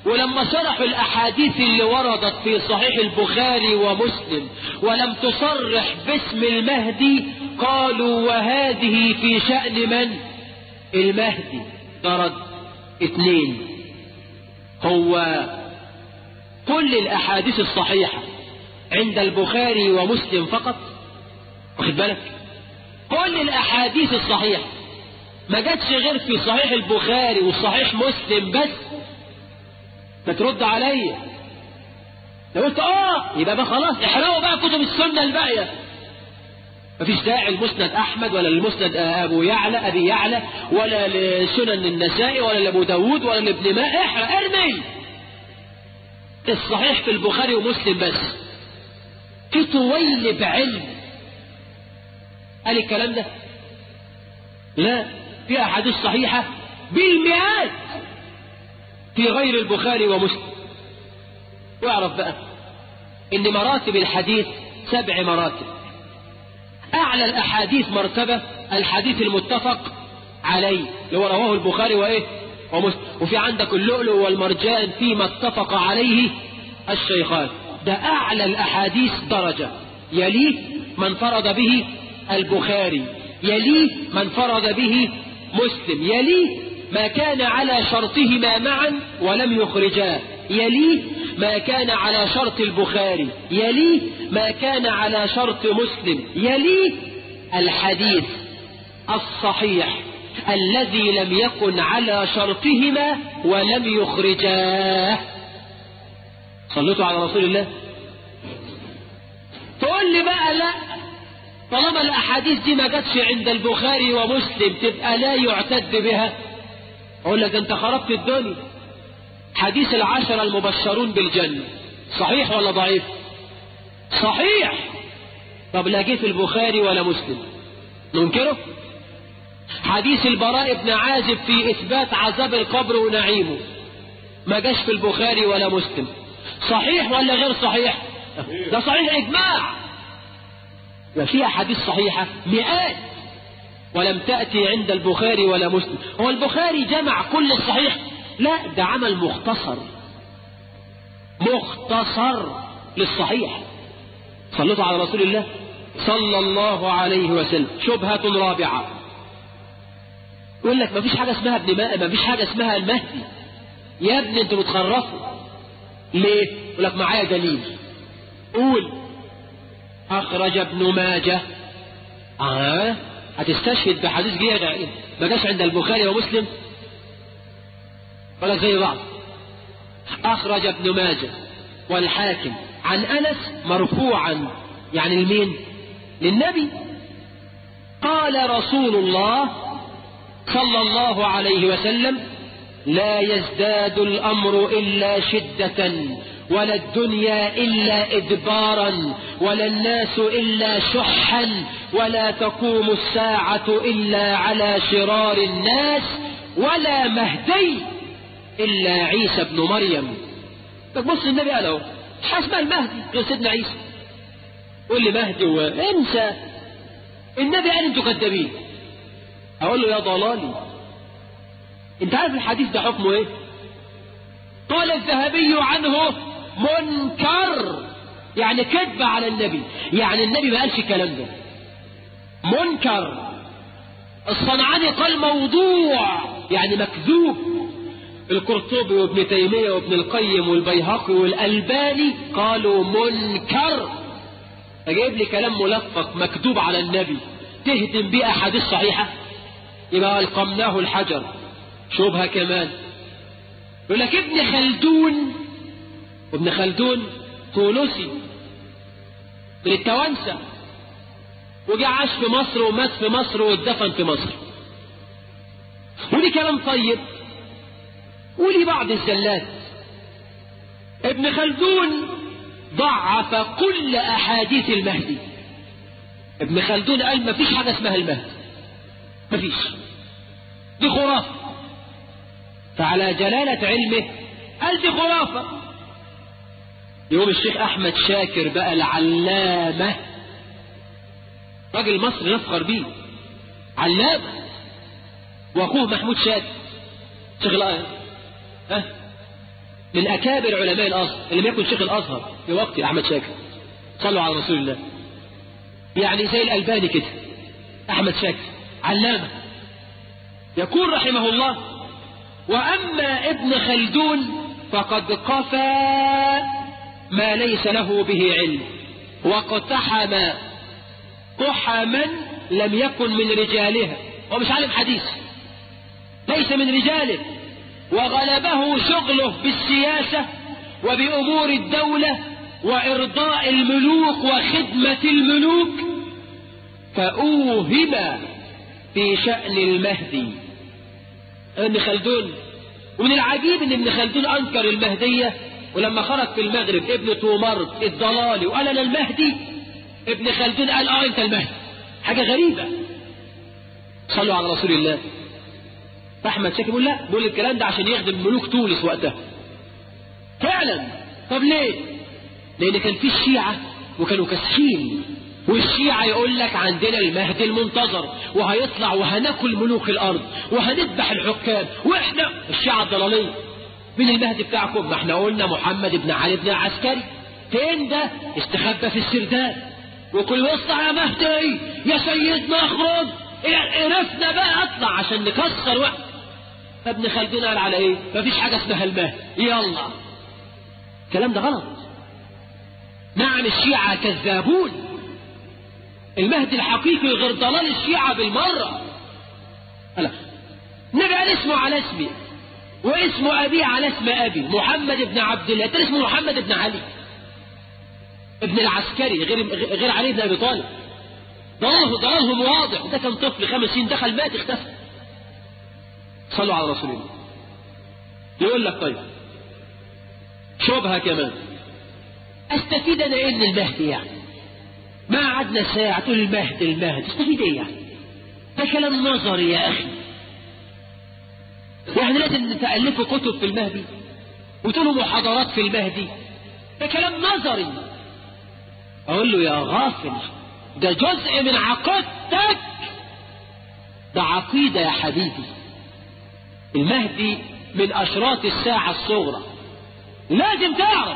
ولما شرحوا الأحاديث اللي وردت في صحيح البخاري ومسلم ولم تصرح باسم المهدي قالوا وهذه في شأن من؟ المهدي. درج 2. هو كل الأحاديث الصحيحة عند البخاري ومسلم فقط؟ واخد بالك؟ كل الأحاديث الصحيحة ما جاتش غير في صحيح البخاري وصحيح مسلم بس؟ بترد عليا لو قلت يبقى بقى خلاص احرقوا بقى كتب السنة الباقية، مفيش داعي المسند أحمد ولا المسند أبي يعلى ولا لسنن النسائي ولا لأبو داود ولا لابن ماء. احرق ارمي الصحيح في البخاري ومسلم بس. في طويل بعلم قال الكلام ده؟ لا، في أحاديث صحيحة بالمئات في غير البخاري ومسلم. واعرف بقى ان مراتب الحديث 7 مراتب. اعلى الاحاديث مرتبة الحديث المتفق عليه اللي هو رواه البخاري ومسلم. وفي عندك اللؤلؤ والمرجان فيما اتفق عليه الشيخان، ده اعلى الاحاديث درجة. يليه من فرد به البخاري، يليه من فرد به مسلم، يليه ما كان على شرطهما معا ولم يخرجاه، يليه ما كان على شرط البخاري، يليه ما كان على شرط مسلم، يليه الحديث الصحيح الذي لم يكن على شرطهما ولم يخرجاه. صليتوا على رسول الله. تقول لي بقى لا، طالما الأحاديث دي ما جاتش عند البخاري ومسلم تبقى لا يعتد بها. أقول لك أنت خربت الدنيا. حديث 10 المبشرون بالجنة صحيح ولا ضعيف؟ صحيح. طب لا جه في البخاري ولا مسلم ننكره؟ حديث البراء بن عازب في إثبات عذاب القبر ونعيمه ما جاش في البخاري ولا مسلم، صحيح ولا غير صحيح؟ ده صحيح إجماع. وفي أحاديث صحيحة مئات ولم تأتي عند البخاري ولا مسلم. هو البخاري جمع كل الصحيح؟ لا، ده عمل مختصر للصحيح. صلوا على رسول الله صلى الله عليه وسلم. شبهة رابعة، يقول لك ما فيش حاجة اسمها ابن ماء، ما فيش حاجة اسمها المهدي. يا ابني انتوا بتخرفوا ليه؟ يقول لك معايا دليل. قول. أخرج ابن ماجه. هتستشهد بحديث جيد ما جاش عند البخاري ومسلم؟ ولا زي بعض. أخرج ابن ماجه والحاكم عن أنس مرفوعا، يعني لمين؟ للنبي. قال رسول الله صلى الله عليه وسلم: لا يزداد الأمر إلا شدة، ولا الدنيا إلا إدبارا، ولا الناس إلا شحا، ولا تقوم الساعة إلا على شرار الناس، ولا مهدي إلا عيسى بن مريم. بص النبي قال اهو اسمها المهدي غير سيدنا عيسى. قول لي مهدي انسى. النبي قال انتوا كذابين. اقول له يا ضلالي، انت عارف الحديث ده حكمه ايه؟ قال الذهبي عنه منكر، يعني كذب على النبي، يعني النبي ما قالش الكلام ده. منكر. الصنعاني قال موضوع، يعني مكذوب. القرطبي وابن تيمية وابن القيم والبيهقي والألباني قالوا منكر. اجيب لي كلام ملفق مكذوب على النبي تهدم بيه أحاديث صحيحة؟ يبقى ألقمناه الحجر. شبهة كمان، يقول لك ابن خلدون، وابن خلدون تونسي من التوانسة، وجا عاش في مصر ومات في مصر واتدفن في مصر. ودي كلام طيب ولي بعض الزلات. ابن خلدون ضعف كل أحاديث المهدي. ابن خلدون قال ما فيش حاجة اسمها المهدي، ما فيش، دي خرافة. فعلى جلالة علمه قال دي خرافة. يوم الشيخ أحمد شاكر بقى العلامة، راجل مصر نفخر بيه، علامة، وأخوه محمود شاكر شيخ من أكابر علماء الأزهر، اللي لم يكن شيخ الأزهر في وقت أحمد شاكر، صلوا على رسول الله، يعني زي الألباني كده، أحمد شاكر علامة، يقول رحمه الله: وأما ابن خلدون فقد قفى ما ليس له به علم، واقتحم قحما لم يكن من رجالها، ومش عالم حديث، ليس من رجاله، وغلبه شغله بالسياسة وبأمور الدولة وإرضاء الملوك وخدمة الملوك، فأوهم في شأن المهدي. ابن خلدون، ومن العجيب ان ابن خلدون انكر المهدية، ولما خرج في المغرب ابن تومر الضلالي وقال انا المهدي، ابن خلدون قال انت المهدي. حاجة غريبة. صلوا على رسول الله. فاحمد شاكر بيقول لا، بيقول الكلام ده عشان يخدم ملوك تونس وقتها. فعلا. طب ليه؟ لان كان في الشيعة وكانوا كاسحين، والشيعة يقول لك عندنا المهدي المنتظر وهيطلع وهناكل ملوك الارض وهنذبح الحكام، واحنا الشيعة الضلالية من المهدي بتاعكم؟ ما احنا قلنا محمد بن علي بن العسكري. فين ده؟ استخبى في السرداب، وكل يطلع يا مهدي يا سيدنا اخرج، عرفنا بقى اطلع عشان نكسر وقت. فابن خلدون قال على ايه؟ مفيش حاجة اسمها المهدي، يلا. الكلام ده غلط. نعم الشيعة كذابون، المهدي الحقيقي غير ضلال الشيعة بالمرة. النبي قال اسمه على اسمي واسمه أبي على اسم أبي، محمد بن عبد الله، ده اسمه محمد بن علي ابن العسكري، غير علي بن أبي طالب. ضلالهم واضح. ده كان طفل 5 سنين دخل مات اختفى. صلوا على رسول الله. يقول لك طيب شبهة كمان، استفيد انا ايه من المهدي يعني؟ ما قعدنا ساعة تقول المهدي استفيد ايه يعني؟ ده كلام نظري يا اخي. يعني لازم تألفوا كتب في المهدي وتقولوا محاضرات في المهدي؟ ده كلام نظري. اقول له يا غافل، ده جزء من عقيدتك، ده عقيدة يا حبيبي. المهدي من اشراط الساعة الصغرى، لازم تعرف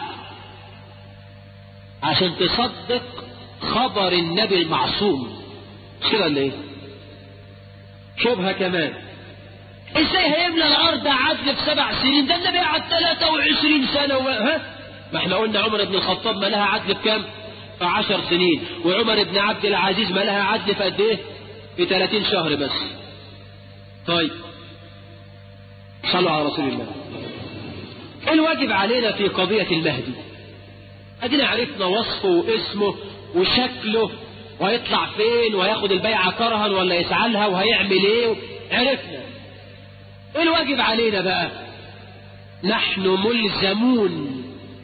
عشان تصدق خبر النبي المعصوم. مش كده ولا ايه؟ شبهة كمان، ازاي هيملى الارض عدل في 7 سنين؟ ده النبي قعد 23 سنة ها؟ ما احنا قلنا عمر بن الخطاب ما لها عدل بكام؟ في 10 سنين، وعمر بن عبد العزيز ما لها عدل في قد ايه؟ في 30 شهر بس. طيب صلوا على رسول الله. الواجب علينا في قضية المهدي، ادينا عرفنا وصفه واسمه وشكله وهيطلع فين وهياخد البيعة كرها ولا يسعلها وهيعمل ايه، عرفنا. الواجب علينا بقى، نحن ملزمون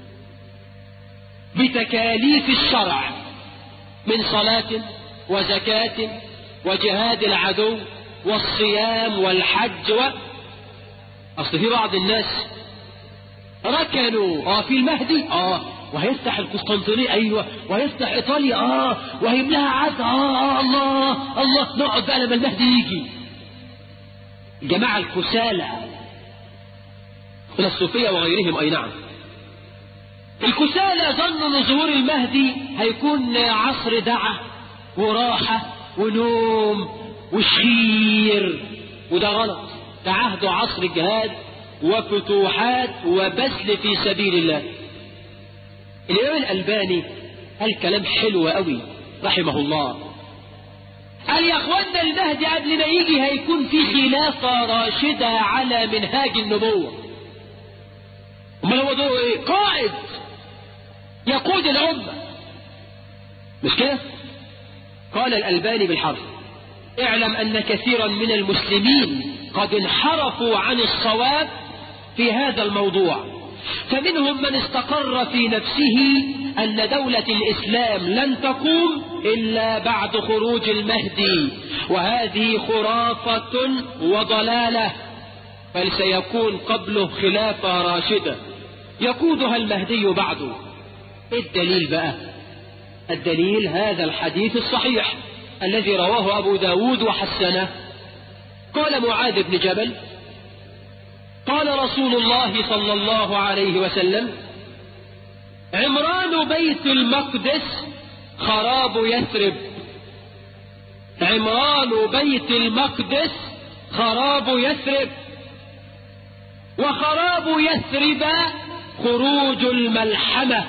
بتكاليف الشرع من صلاة وزكاة وجهاد العدو والصيام والحج اصل في بعض الناس ركنوا في المهدي وهيفتح القسطنطينية، ايوه، وهيفتح ايطاليا، وهيملاها عد، الله نقعد بقى لما المهدي يجي. الجماعة الكسالى من الصوفية وغيرهم، اي نعم، الكسالى ظنوا ان ظهور المهدي هيكون عصر دعة وراحة ونوم وشخير، وده غلط. ده عهد عصر جهاد وفتوحات وبذل في سبيل الله. الإمام الألباني قال كلام حلو قوي رحمه الله، قال يا اخوانا المهدي قبل ما يجي هيكون في خلافة راشدة على منهاج النبوة. امال هو دوره ايه؟ قائد يقود الأمة، مش كده؟ قال الألباني بالحرف: اعلم أن كثيرا من المسلمين قد انحرفوا عن الصواب في هذا الموضوع، فمنهم من استقر في نفسه أن دولة الإسلام لن تقوم إلا بعد خروج المهدي، وهذه خرافة وضلالة، بل سيكون قبله خلافة راشدة يقودها المهدي بعده. الدليل بقى، الدليل هذا الحديث الصحيح الذي رواه أبو داود وحسنه. قال معاذ بن جبل: قال رسول الله صلى الله عليه وسلم: عمران بيت المقدس خراب يثرب. عمران بيت المقدس خراب يثرب، وخراب يثرب خروج الملحمة،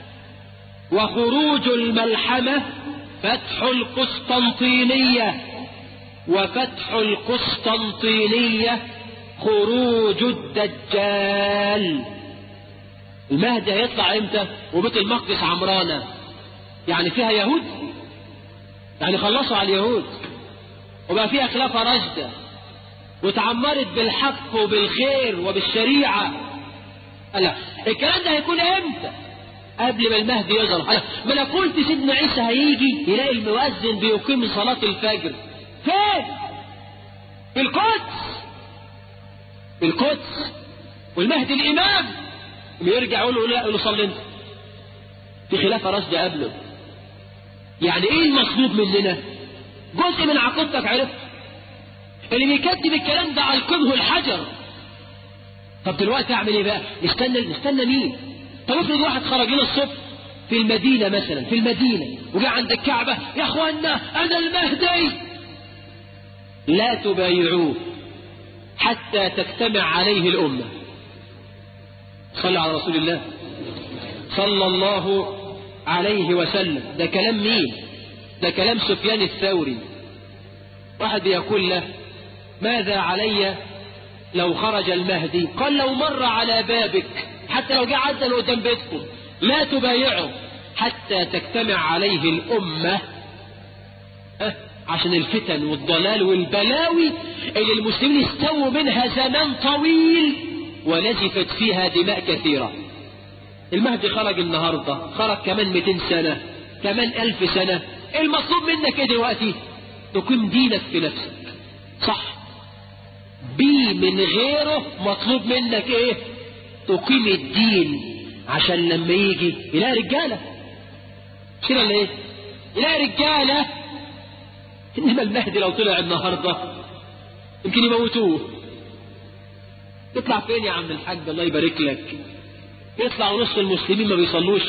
وخروج الملحمة فتح القسطنطينية، وفتح القسطنطينية خروج الدجال. المهدي هيطلع امتى وبيت المقدس عمرانة؟ يعني فيها يهود، يعني خلصوا على اليهود وبقى فيها خلافة راشدة وتعمرت بالحق وبالخير وبالشريعة. لا، الكلام ده هيكون امتى؟ قبل ما المهدي يظهر. ما انا قلت سيدنا عيسى هيجي يلاقي المؤذن بيقيم صلاة الفجر فين؟ في القدس، في القدس، والمهدي الامام يرجع يقول له لا، يقول له صلي انت. في خلافة راشدة قبله. يعني ايه المطلوب مننا؟ جزء من عقيدتك عرفت. اللي بيكذب الكلام ده ألقمه الحجر. طب دلوقتي اعمل ايه بقى؟ نستنى مين؟ طب افرض واحد خرج لنا الصبح في المدينة مثلا، في المدينة وجاء عند الكعبة: يا اخوانا انا المهدي. لا تبايعوه حتى تجتمع عليه الأمة. صلى على رسول الله صلى الله عليه وسلم. ده كلام مين؟ ده كلام سفيان الثوري. واحد يقول له: ماذا علي لو خرج المهدي؟ قال: لو مر على بابك، حتى لو جاء عدل قدام بيتكم، لا تبايعه حتى تجتمع عليه الأمة. عشان الفتن والضلال والبلاوي اللي المسلمين استووا منها زمان طويل ونزفت فيها دماء كثيرة. المهدي خرج النهاردة، خرج كمان 200 سنة، كمان 1000 سنة. المطلوب منك ايه دلوقتي؟ تقيم دينك في نفسك، صح؟ بي من غيره مطلوب منك ايه؟ تقيم الدين، عشان لما يجي يلاقي رجالة. كده ولا ايه؟ يلاقي رجالة. انما المهدي لو طلع النهاردة يمكن يموتوه. يطلع فين يا عم الحاج؟ الله يبارك لك. يطلع نص المسلمين ما بيصلوش،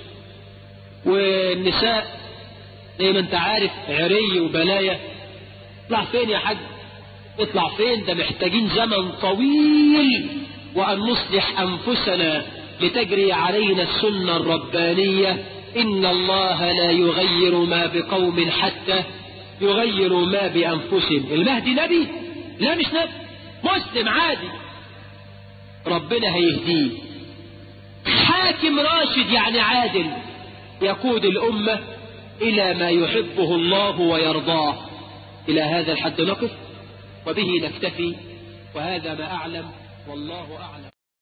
والنساء زي ما انت عارف عري وبلايا. يطلع فين يا حاج؟ يطلع فين؟ ده محتاجين زمن طويل، وأن نصلح أنفسنا لتجري علينا السنة الربانية. إن الله لا يغير ما بقوم حتى يغيروا ما بأنفسهم. المهدي نبي؟ لا مش نبي، مسلم عادي، ربنا هيهديه. حاكم راشد يعني عادل، يقود الأمة إلى ما يحبه الله ويرضاه. إلى هذا الحد نقف، وبه نكتفي، وهذا ما أعلم، والله أعلم.